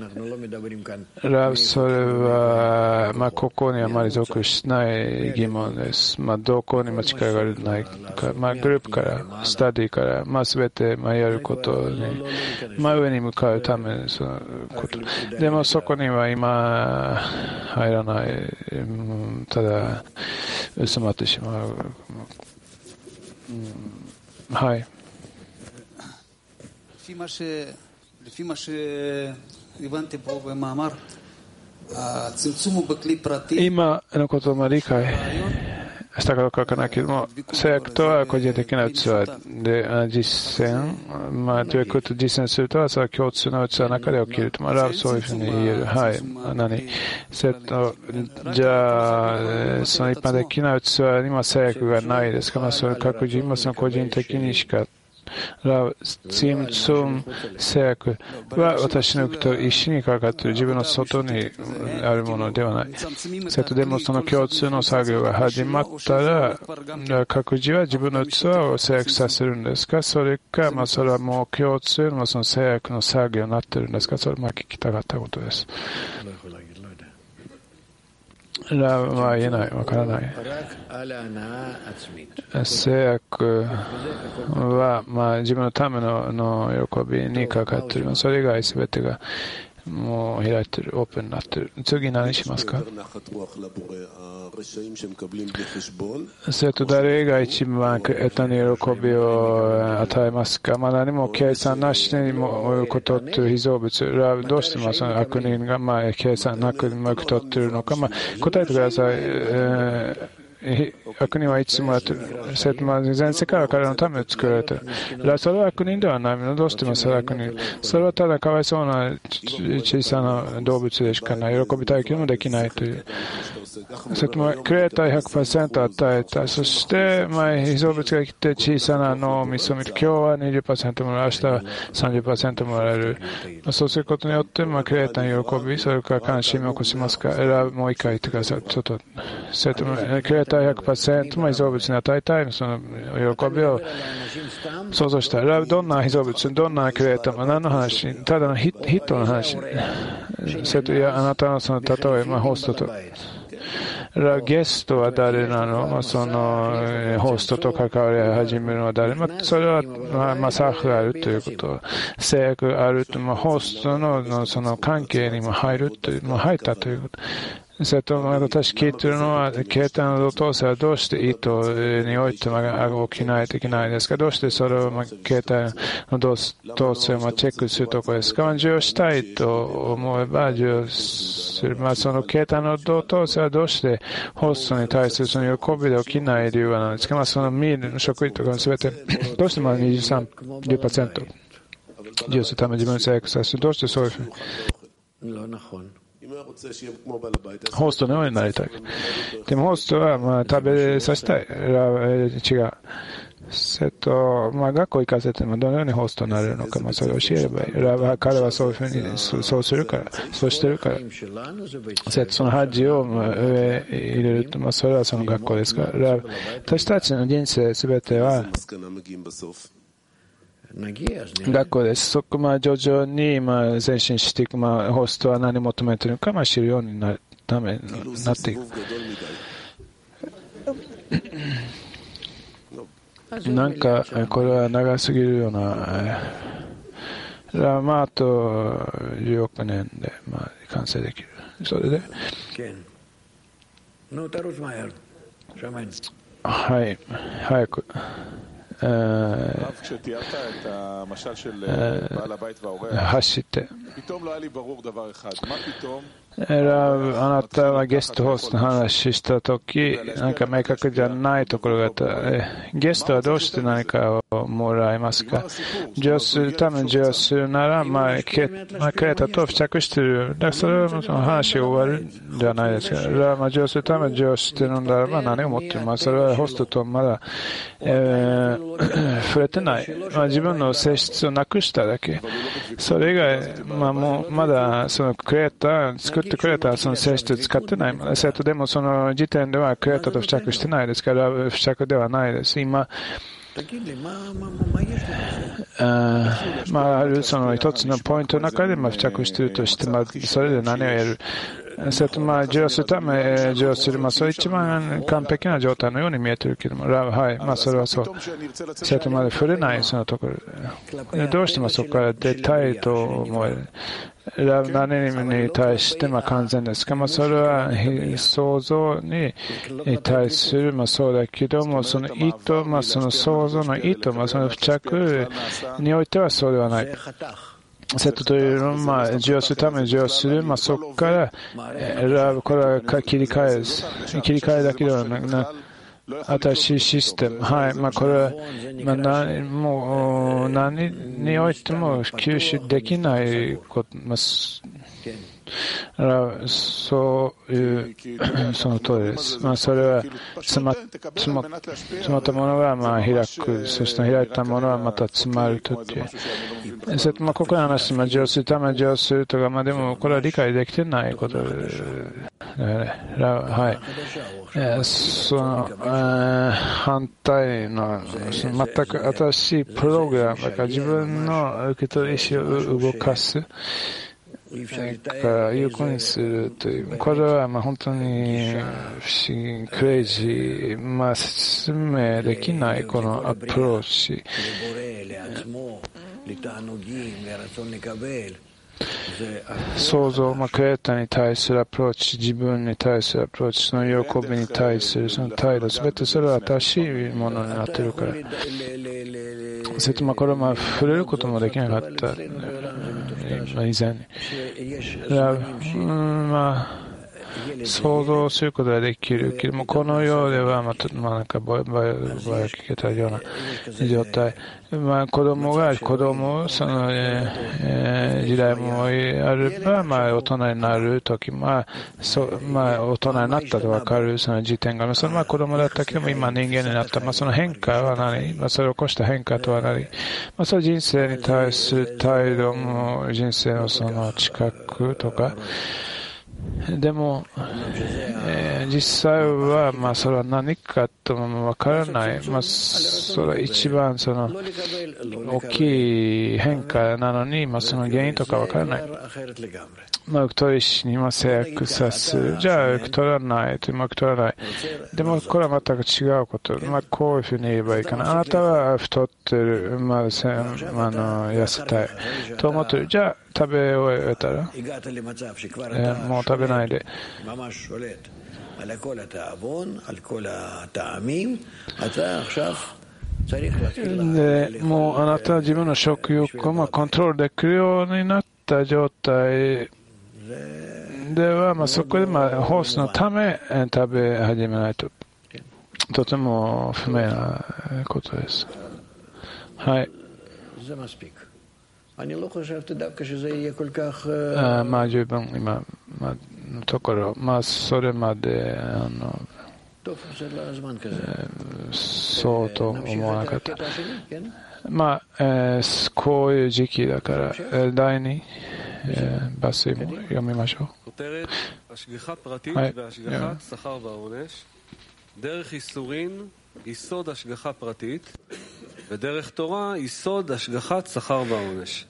それは、ここにあまり属しない疑問です。どこにも力がないか、グループから、スタディから、すべて、やることに、上に向かうために、そのこと。でもそこには今、入らない、ただ、薄まってしまう。はい。今のことを理解したかどうかわからないけども、制約とは個人的な器で実践、ということを実践するとは、それは共通の器の中で起きると。そういうふうに言える。はい。じゃあ、その一般的な器にも制約がないですか？それ各人もその個人的にしかチームツン制約は私のと一緒にかかっている自分の外にあるものではない。でもその共通の作業が始まったら各自は自分の器を制約させるんですか？それか、それはもう共通のその制約の作業になっているんですか？それは聞きたかったことです。は言えない、わからない。制約は、自分のための喜びにかかっている。それ以外すべてがもう開いている、オープンになっている。次何しますか？誰が一番得たに喜びを与えますか？何も計算なしにも受け取っている被造物。どうしてその悪人が計算なく受け取っているのか。答えてください。悪人はいつもやっている。全世界は彼のために作られている。それは悪人ではないの。どうしてもそれは悪人。それはただかわいそうな小さな動物でしかない。喜び体験もできないという。クリエイター 100% 与えた。そして、被造物が来て小さな脳みそを見て、今日は 20% もらう、明日は 30% もらえる。そうすることによって、クリエイターの喜び、それから関心を起こしますか？もう一回言ってください。クリエイター 100% 被造物に与えたいその喜びを想像したら、どんな被造物、どんなクリエイターも何の話、ただのヒットの話。あなたのその例えばホストと。ゲストは誰なの？そのホストと関わり始めるのは誰？それはサフがあるということ、制約があると、ホストのその関係にも入るという、入ったということ。私聞いているのは、携帯の動作はどうして意図において起きないといけないですか？どうしてそれを携帯の動作をチェックするところですか？授与したいと思えば授与する。その携帯の動作はどうしてホストに対するその喜びで起きない理由は何ですか？そのミールの職員とかすべてどうして23% 授与するため自分を制約させる。どうしてそういうふうにホストのようになりたい。でもホストは食べさせたい。違う。学校行かせてもどのようにホストになれるのか、それを教えればいい。彼はそういうふうに、そうするから、そうしてるから。その恥を上入れると、それはその学校ですから。私たちの人生すべては、学校です。徐々に前進していく。ホストは何を求めているか知るようになるためになっていく。これは長すぎるような。あと10億年で完成できる。それで。 はい早く כשתיארת את המשל של בעל הבית והאורח, 走って פתאום לא היה לי ברור דבר אחד. מה פתאום? あなたはゲストホストの話したとき、なんか明確じゃないところがあった。ゲストはどうして何かをもらいますか？授与するために授与するなら、クレータと付着している。だからそれはその話が終わるんじゃないですか。授与するために授与しているのならば何を持っています。それはホストとまだ、触れてない。自分の性質をなくしただけ。それ以外、もうまだそのクレータ作ってくれたその性質を使ってないものです。でもその時点ではクレータと付着してないですから、付着ではないです。今、あるその一つのポイントの中で付着しているとして、それで何をやる。授与するため授与する、それ一番完璧な状態のように見えているけれども、はい、それはそう。それとまで触れないそのところで、どうしてもそこから出たいと思える。何に対して完全ですか？それは想像に対するそうだけども、その意図、その想像の意図、その付着においてはそうではない。セットというのは、授与するために授与する、そこからこれは切り替えだけではなく、新しいシステム、これは、もう何においても吸収できないこと、そういうその通りです。それは詰まったものが開く、そして開いたものはまた詰まるという。ここの話、授与するために授与するとか、でもこれは理解できてないことはい。その反対の全く新しいプログラムだから、自分の受け取り意思を動かす。有効にするという、これは本当に不思議、クレイジー、説明できないこのアプローチ。想像、クレーターに対するアプローチ、自分に対するアプローチ、その喜びに対するその態度、すべてそれは新しいものになっているから。これは触れることもできなかった。以前に。想像することができるけども、この世ではなんかぼや聞けたような状態。子供、その、時代もあれば、大人になるとき、大人になったと分かるその時点が、その子供だったけども、今人間になった。その変化は何？それを起こした変化とは何？その人生に対する態度も、人生のその近くとか、でも、実際は、それは何かともわからない。それは一番その大きい変化なのに、その原因とかわからない。太りしに制約させる。じゃあ、太らないと、太らない。でも、これは全く違うこと。こういうふうに言えばいいかな。あなたは太ってる、痩せたい。と思ってる。じゃあ、食べ終えたら、もう食べないで。で、もうあなたは自分の食欲をコントロールできるようになった状態では、そこでホースのため食べ始めないと、とても不明なことです。はい。十分今のところ、それまでそうと思わなかった。こういう時期だから、第2バスも読みましょう。はい。 דרך ייסורין יסוד השגחה פרטית ודרך תורה יסוד השגחת שכר ועונש.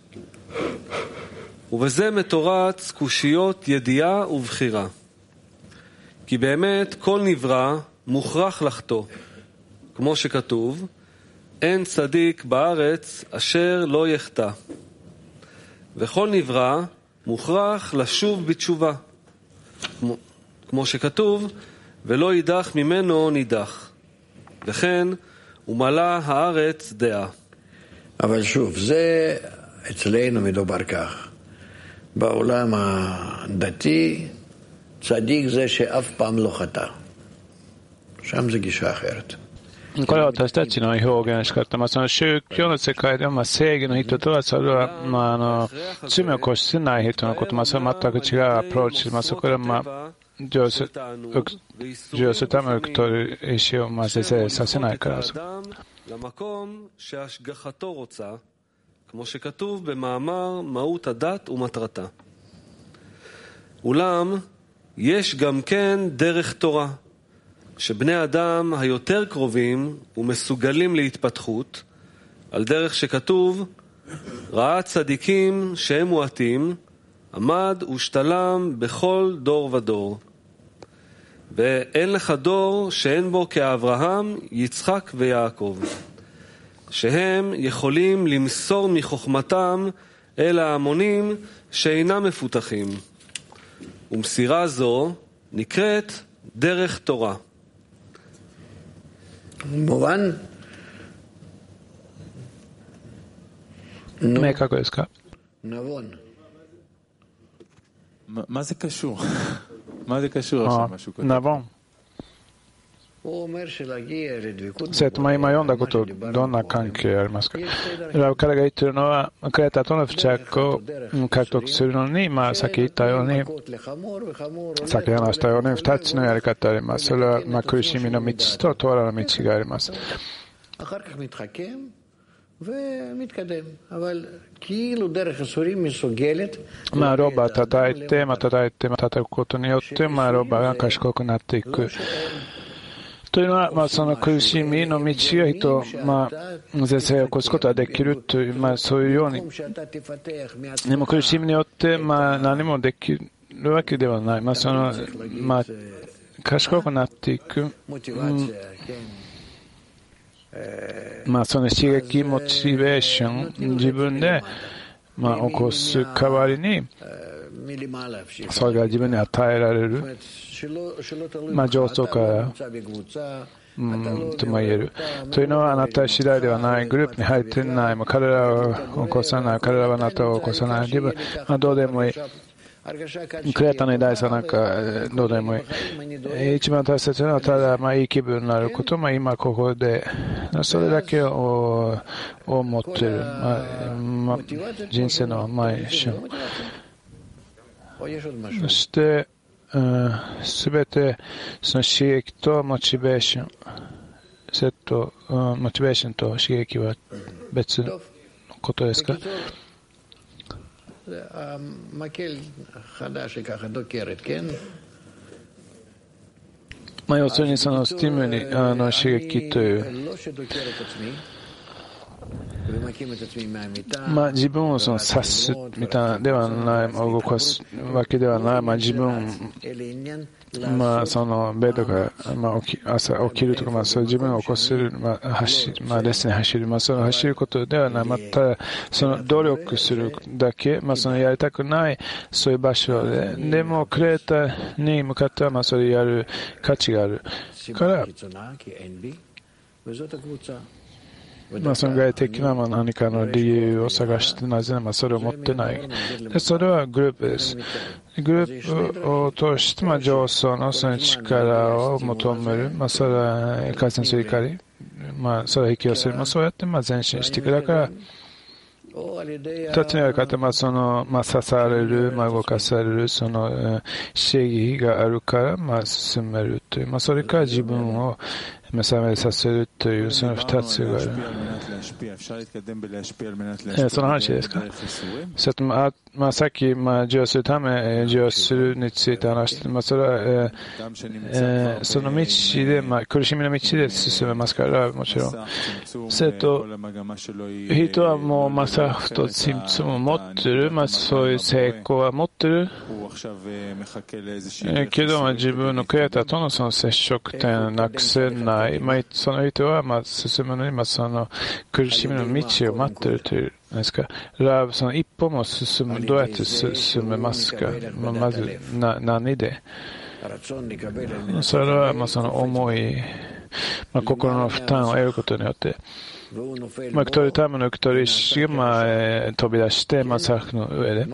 ובזה מתורץ קושיות ידיעה ובחירה. כי באמת כל נברא מוכרח לחטוא. כמו שכתוב, אין צדיק בארץ אשר לא יחטא. וכל נברא מוכרח לשוב בתשובה. כמו שכתוב, ולא יידח ממנו נידח. וכן, ומלא הארץ דעה. אבל שוב, זה אצלנו מדובר כך. בעולם הדתי, צדיק זה שאף פעם לא חטא. שם זה גישה אחרת. これは私たちの表現し方、その宗教の世界では、正義の人とは、それは、罪を起こしてない人のこと、それは全く違うアプローチ。そこで、受容するために取る意思を是正させないから。 למקום שהשגחתו רוצה, כמו שכתוב במאמר מהות הדת ומטרתה. אולם, יש גם כן דרך תורה. שבני אדם היותר קרובים ומסוגלים להתפתחות, על דרך שכתוב, ראה צדיקים שהם מועטים, עמד ושתלם בכל דור ודור. ואין לך דור שאין בו כאברהם, יצחק ויעקב, שהם יכולים למסור מחוכמתם אל ההמונים שאינם מפותחים. ומסירה זו נקראת דרך תורה. מובן? 明確ですか? נבון. מה זה קשור? מה זה קשור עכשיו משהו כזה? נבון. הוא אומר שלהגיע לדבקות... 今読んだことどんな関係ありますか？彼が言っているのは、クレータとの付着を獲得するのに、さっき言ったように、さっき話したように2つのやり方があります。それは、苦しみの道とトーラの道があります。ロバ叩いて、叩くことによって、ロバが賢くなっていく。というのは、その苦しみの道が人、是正を起こすことができるという、そういうように、でも苦しみによって、何もできるわけではない。賢くなっていく。その刺激、モチベーション、自分で、起こす代わりに、それが自分に与えられる。上層からとも言える。というのはあなた次第ではない。グループに入っていない。彼らを起こさない。彼らはあなたを起こさない。自分、どうでもいい。クレータの偉大さなんかどうでもいい。一番大切なのはただいい気分になること。今ここでそれだけを持っている。人生の毎週。そしてすべてその刺激とモチベーションセット、モチベーションと刺激は別のことですか？要するにそのスティムに刺激という自分を察すみたいなではない、動かすわけではない、自分、そのベッドが、朝起きるとか、そう自分を起こせる、レッスンに走る、その走ることではない、ただその努力するだけ、そのやりたくないそういう場所でもクレーターに向かっては、それやる価値があるから。その外的な何かの理由を探して、なぜならそれを持ってない。でそれはグループです。グループを通して、上層のその力を求める。それは改善する怒り。それを引き寄せる。そうやって前進していく。だから、二つのやり方、その、刺される、動かされる、その、刺激があるから、進めるという、それから自分を目覚めさせるという、その二つがある。その話ですか？そと、さっき、受容するため、受容するについて話して、それは、その道で、苦しみの道で進めますから、もちろん。それと、人はもう、ふとツムを持ってる、そういう成功は持ってる。けど、自分のクリエイターとのその接触点をなくせない。その人は、進むのに、その苦しみの道を待っているという、ですか。その一歩も進む、どうやって進めますか？まず、何で？それは、その思い心の負担を得ることによって、受け取るための受け取る意識が、飛び出して、サラフの上で。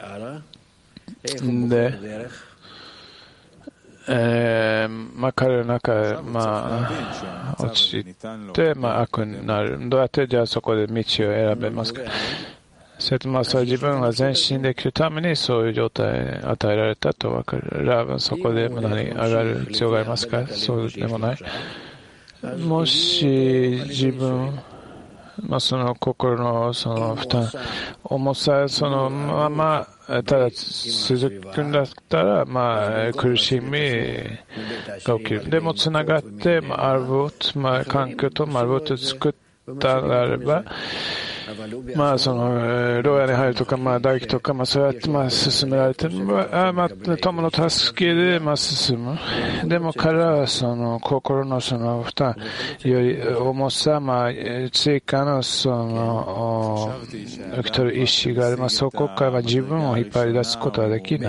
彼の中へ、落ちて、悪になる。どうやってじゃあそこで道を選べますか。それとそれ自分が前進できるためにそういう状態を与えられたと分かる。ラブそこで無駄に上がる必要がありますか。そうでもない。もし自分、その心のその負担、重さ、そのままただ続くんだったら、苦しみが起きる。でもつながって、アルボット、環境とアルボットを作ったならば、その牢屋に入るとか、大工とか、そうやって進められて、友の助けで進む。でも彼はその心のその負担より重さ、追加のその受け取る意思があります。そこから自分を引っ張り出すことはできない。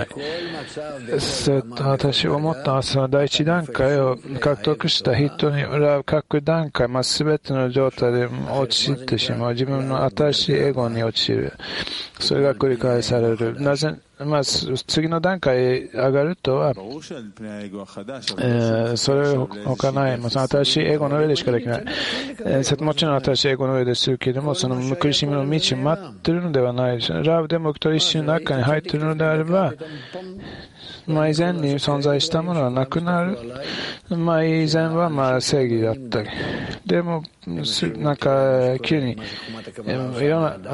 私思ったのはその第一段階を獲得した人に各段階、すべての状態で落ちてしまう。自分の新しいエゴに落ちる。それが繰り返される。なぜ、次の段階へ上がるとは、それを他ない。その新しいエゴの上でしかできない。もちろん新しいエゴの上でするけれども、その苦しみの道を待っているのではないです。ラブでも一瞬の中に入っているのであれば、以前に存在したものはなくなる。以前は正義だったり。でも、急に、いろんな、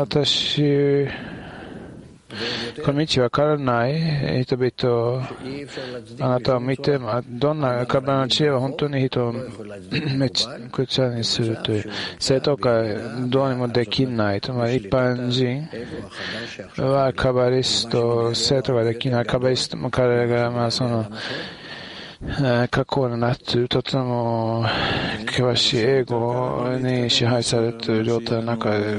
この道わからない人々、あなたを見て、どんなカバンの知恵は本当に人をめちゃくちゃにするという、生徒かどうにもできないと、一般人はカバリスト、生徒ができないカバリストも彼がその、過去になっているとても険しい英語に支配されている状態の中で、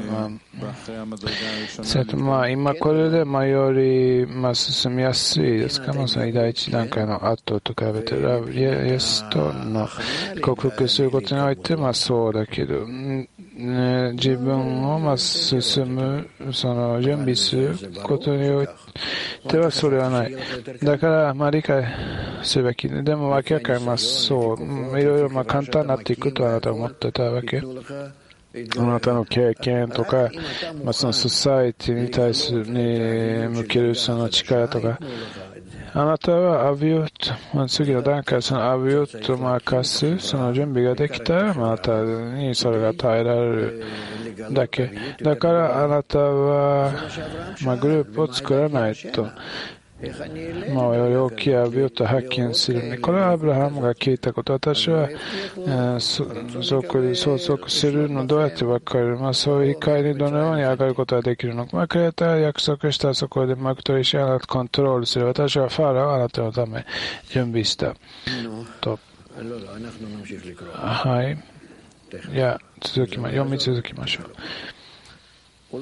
今これでより進みやすいですか。その第一段階の後と比べてイエスとの克服することにおいてそうだけど、自分を進むその準備することにおいてはそれはない。だから理解するべきでも明らかにそういろいろ簡単になっていくとあなたは思ってたわけ。あなたの経験とか、そのソサイティに対するに向けるその力とか、あなたはアビュート、次の段階そのアビュートを任すその準備ができたら、あなたにそれが与えられるだけ。だからあなたは、グループを作らないと。より大きいアビュートを発見する。これはアブラハムが聞いたこと。私は、そこで相続するのどうやって分かる。そういう光にどのように上がることができるのか。クレーターが約束したそこでマクトリシアがコントロールする。私はファーラーをあなたのため準備した。と。はい。読み続きましょう。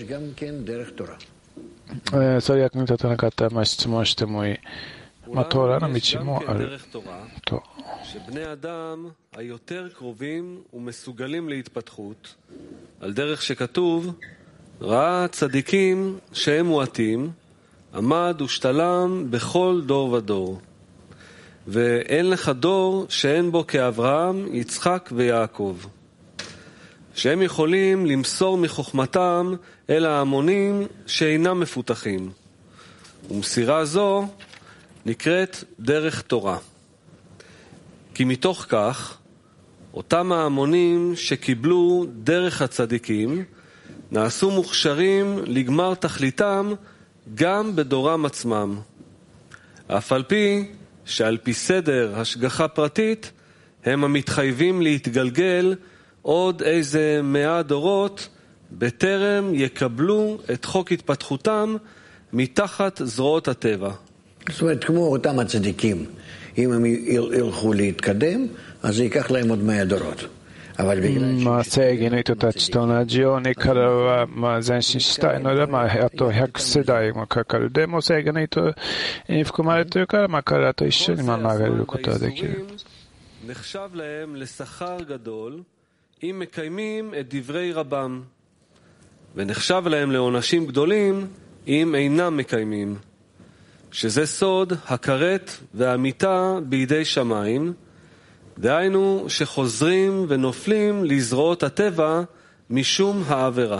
それ役に立たなかったら、質問してもいい。トーラの道もあると。 שבני אדם היותר קרובים ומסוגלים להתפתחות, על דרך שכתוב, ראה צדיקים שהם מועטים, עמד ושתלם בכל דור ודור. ואין לך דור שאין בו כאברהם, יצחק ויעקב. שהם יכולים למסור מחוכמתם אל ההמונים שאינם מפותחים. ומסירה זו נקראת דרך תורה. כי מתוך כך, אותם ההמונים שקיבלו דרך הצדיקים, נעשו מוכשרים לגמר תכליתם גם בדורם עצמם. אף על פי שעל פי סדר השגחה פרטית, הם המתחייבים להתגלגל עוד איזה 100 דורות, בטרם יקבלו את חוק התפתחותם מתחת זרועות הטבע. זאת אומרת, כמו אותם הצדיקים, אם הם ילכו להתקדם, אז זה ייקח להם עוד 100 דורות. אבל בגלל 正義の人たちと同じように彼らは前進したいので、あと100世代もかかる。でも正義の人に含まれているから、彼らと一緒に曲がれることができる。 נחשב להם לשכר גדול אם מקיימים את דברי רבם, ונחשב להם לעונשים גדולים אם אינם מקיימים, שזה סוד הכרת והמיתה בידי שמיים, דהיינו שחוזרים ונופלים לזרועות הטבע משום העבירה.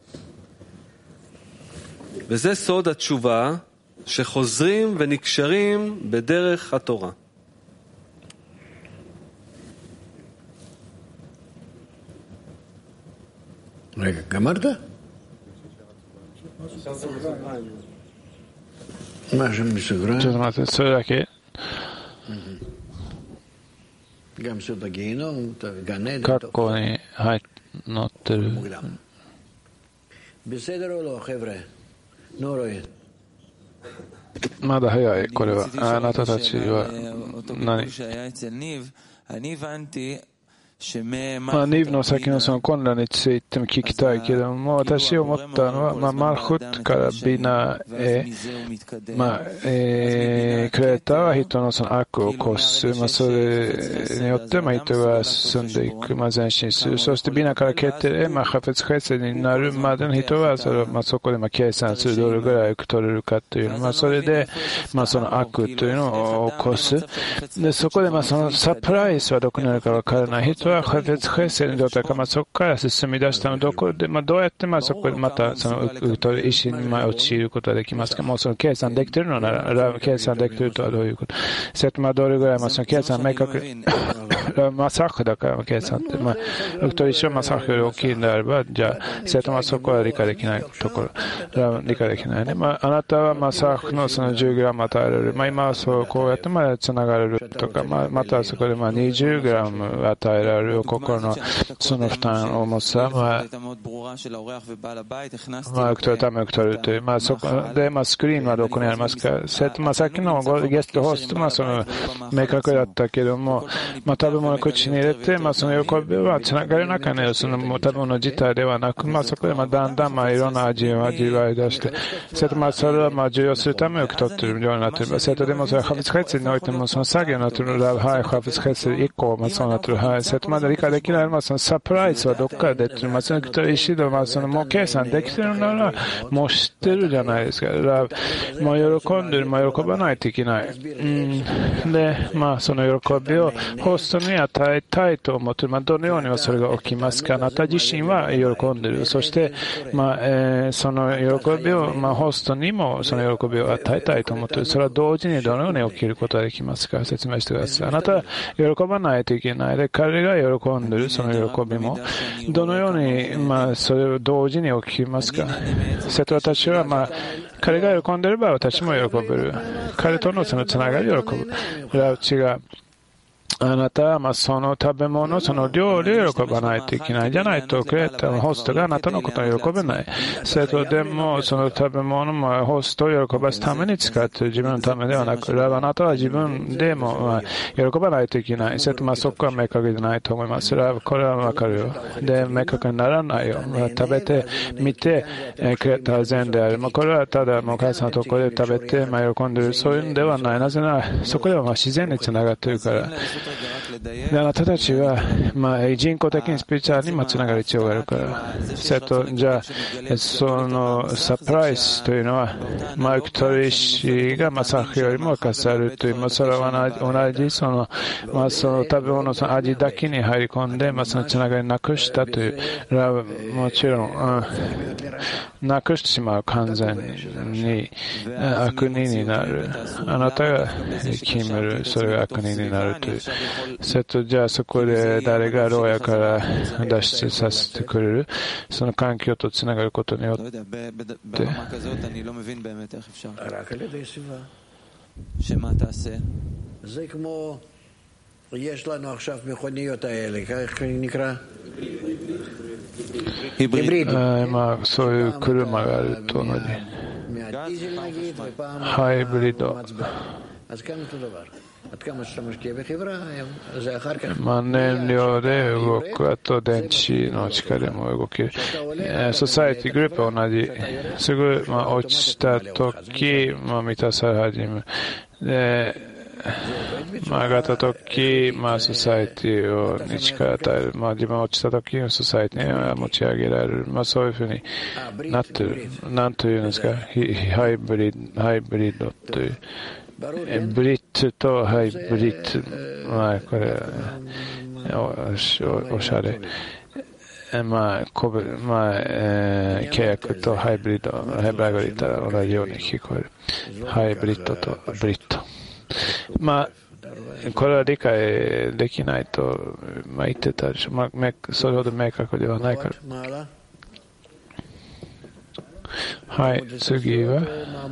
וזה סוד התשובה, שחוזרים ונקשרים בדרך התורה. רגע, גמרת? מה שם בסוגריים? גם סוד הגיהינום, גן עדן. בסדר או לא, חבר'ה? נו רואה. まだ早い、これは。あなたたちは何？ニブの先のその混乱についても聞きたいけども、私思ったのは、マルフットからビナへ、クレーターは人のその悪を起こす、それによって人が進んでいく、前進する。そしてビナからケテへ、ハフェツヘセになるまでの人はそれを、そこで計算する、どれぐらい取れるかというの、それで、その悪というのを起こす。で、そこでそのサプライズはどこにあるかわからない人はハフェツヘセの状態から、そこから進み出したのどこで、どうやってそこでまたその意思に陥ることができますか。もうその計算できているのなら、計算できているとはどういうこと。それとどれぐらいその計算明確マサークだから計算って、僕と一緒マサークより大きいのであれば、じゃあ、それとそこは理解できないところ、理解できないね。あなたはマサークのその10グラム与えられる。今はそう、こうやってつながれるとか、またそこで20グラム与えられる心のその負担、重さ、受け取るため受け取るという、そこで、スクリーンはどこにありますか。さっきのゲストホストはその明確だったけども、食べ物を口に入れて、その喜びはつながりの中にあるその食べ物自体ではなく、そこでだんだんいろんな味を味わい出して、それは重要するため受け取っているようになっている。それとでもそれはハフツヘツにおいてもその作業になっている。ハフツヘツ以降、そうなっている。それとまだ理解できないそのサプライズはどこから出ている。その人一度、そのもう計算できているなら、もう知ってるじゃないですか。もう喜んでいる、喜ばないといけない。で、その喜びをホストに与えたいと思っている。どのようにそれが起きますか。あなた自身は喜んでいる。そして、その喜びを、ホストにもその喜びを与えたいと思っている。それは同時にどのように起きることができますか。説明してください。あなたは喜ばないといけない。で、彼が喜んでいるその喜びも、どのように、それを同時に起きますか。それと私は、彼が喜んでいれば私も喜べる。彼とのそのつながりを喜ぶ。違う。あなたはその食べ物、その料理を喜ばないといけない。じゃないと、クレーターのホストがあなたのことを喜べない。それとでも、その食べ物もホストを喜ばすために使っている。自分のためではなく、あなたは自分でも喜ばないといけない。それとそこは明確でないと思います。これはわかるよ。で、明確にならないよ。食べてみて、クレーターは善である。これはただ、お母さんのところで食べて、喜んでいる。そういうのではない。なぜなら、そこでは自然につながっているから。で、あなたたちは、人工的にスピリチュアルにつながる必要があるから。それと、じゃあ、そのサプライズというのは、受け取り師がサーフよりも明かされるという、それは同じ、その食べ物の味だけに入り込んで、そのつながりなくしたという、もちろん、なくしてしまう完全に悪人になる。あなたが決める、それが悪人になるという。それと、じゃあそこで誰が牢屋から脱出させてくれる、その環境とつながることによって。 זה כמו, יש לנו עכשיו מכוניות האלה, איך נקרא? היבריד. そういう車があると同じ。 מהדיזל נגיד, ופעם... ハイブリッド。 אז כאן אותו דבר. עד כמה שאתה משקיע בחברה, זה אחר כך. 燃料で動く、あと電池の力でも動ける。ソサエティグループは同じ。すぐ、落ちた時、満たされ始める。で、 上がったとき、ソサエティを力与える。自分が落ちたとき、ソサエティが持ち上げられる。そういうふうになってる。なんというんですか、ハイブリッドという。ブリッジとハイブリッジ。これ、おしゃれ。契約とハイブリッド、ヘブライ語で言ったら同じように聞こえる。ハイブリッドとブリッド。これは理解できないと、言ってたでしょ。それほど明確ではないから。はい、次は。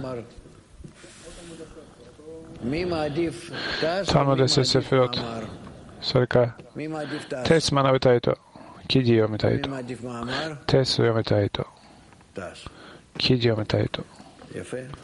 タルムデスセフロト。それから、テス学びたいと。記事読みたいと。テスト読みたいと。記事読みたいと。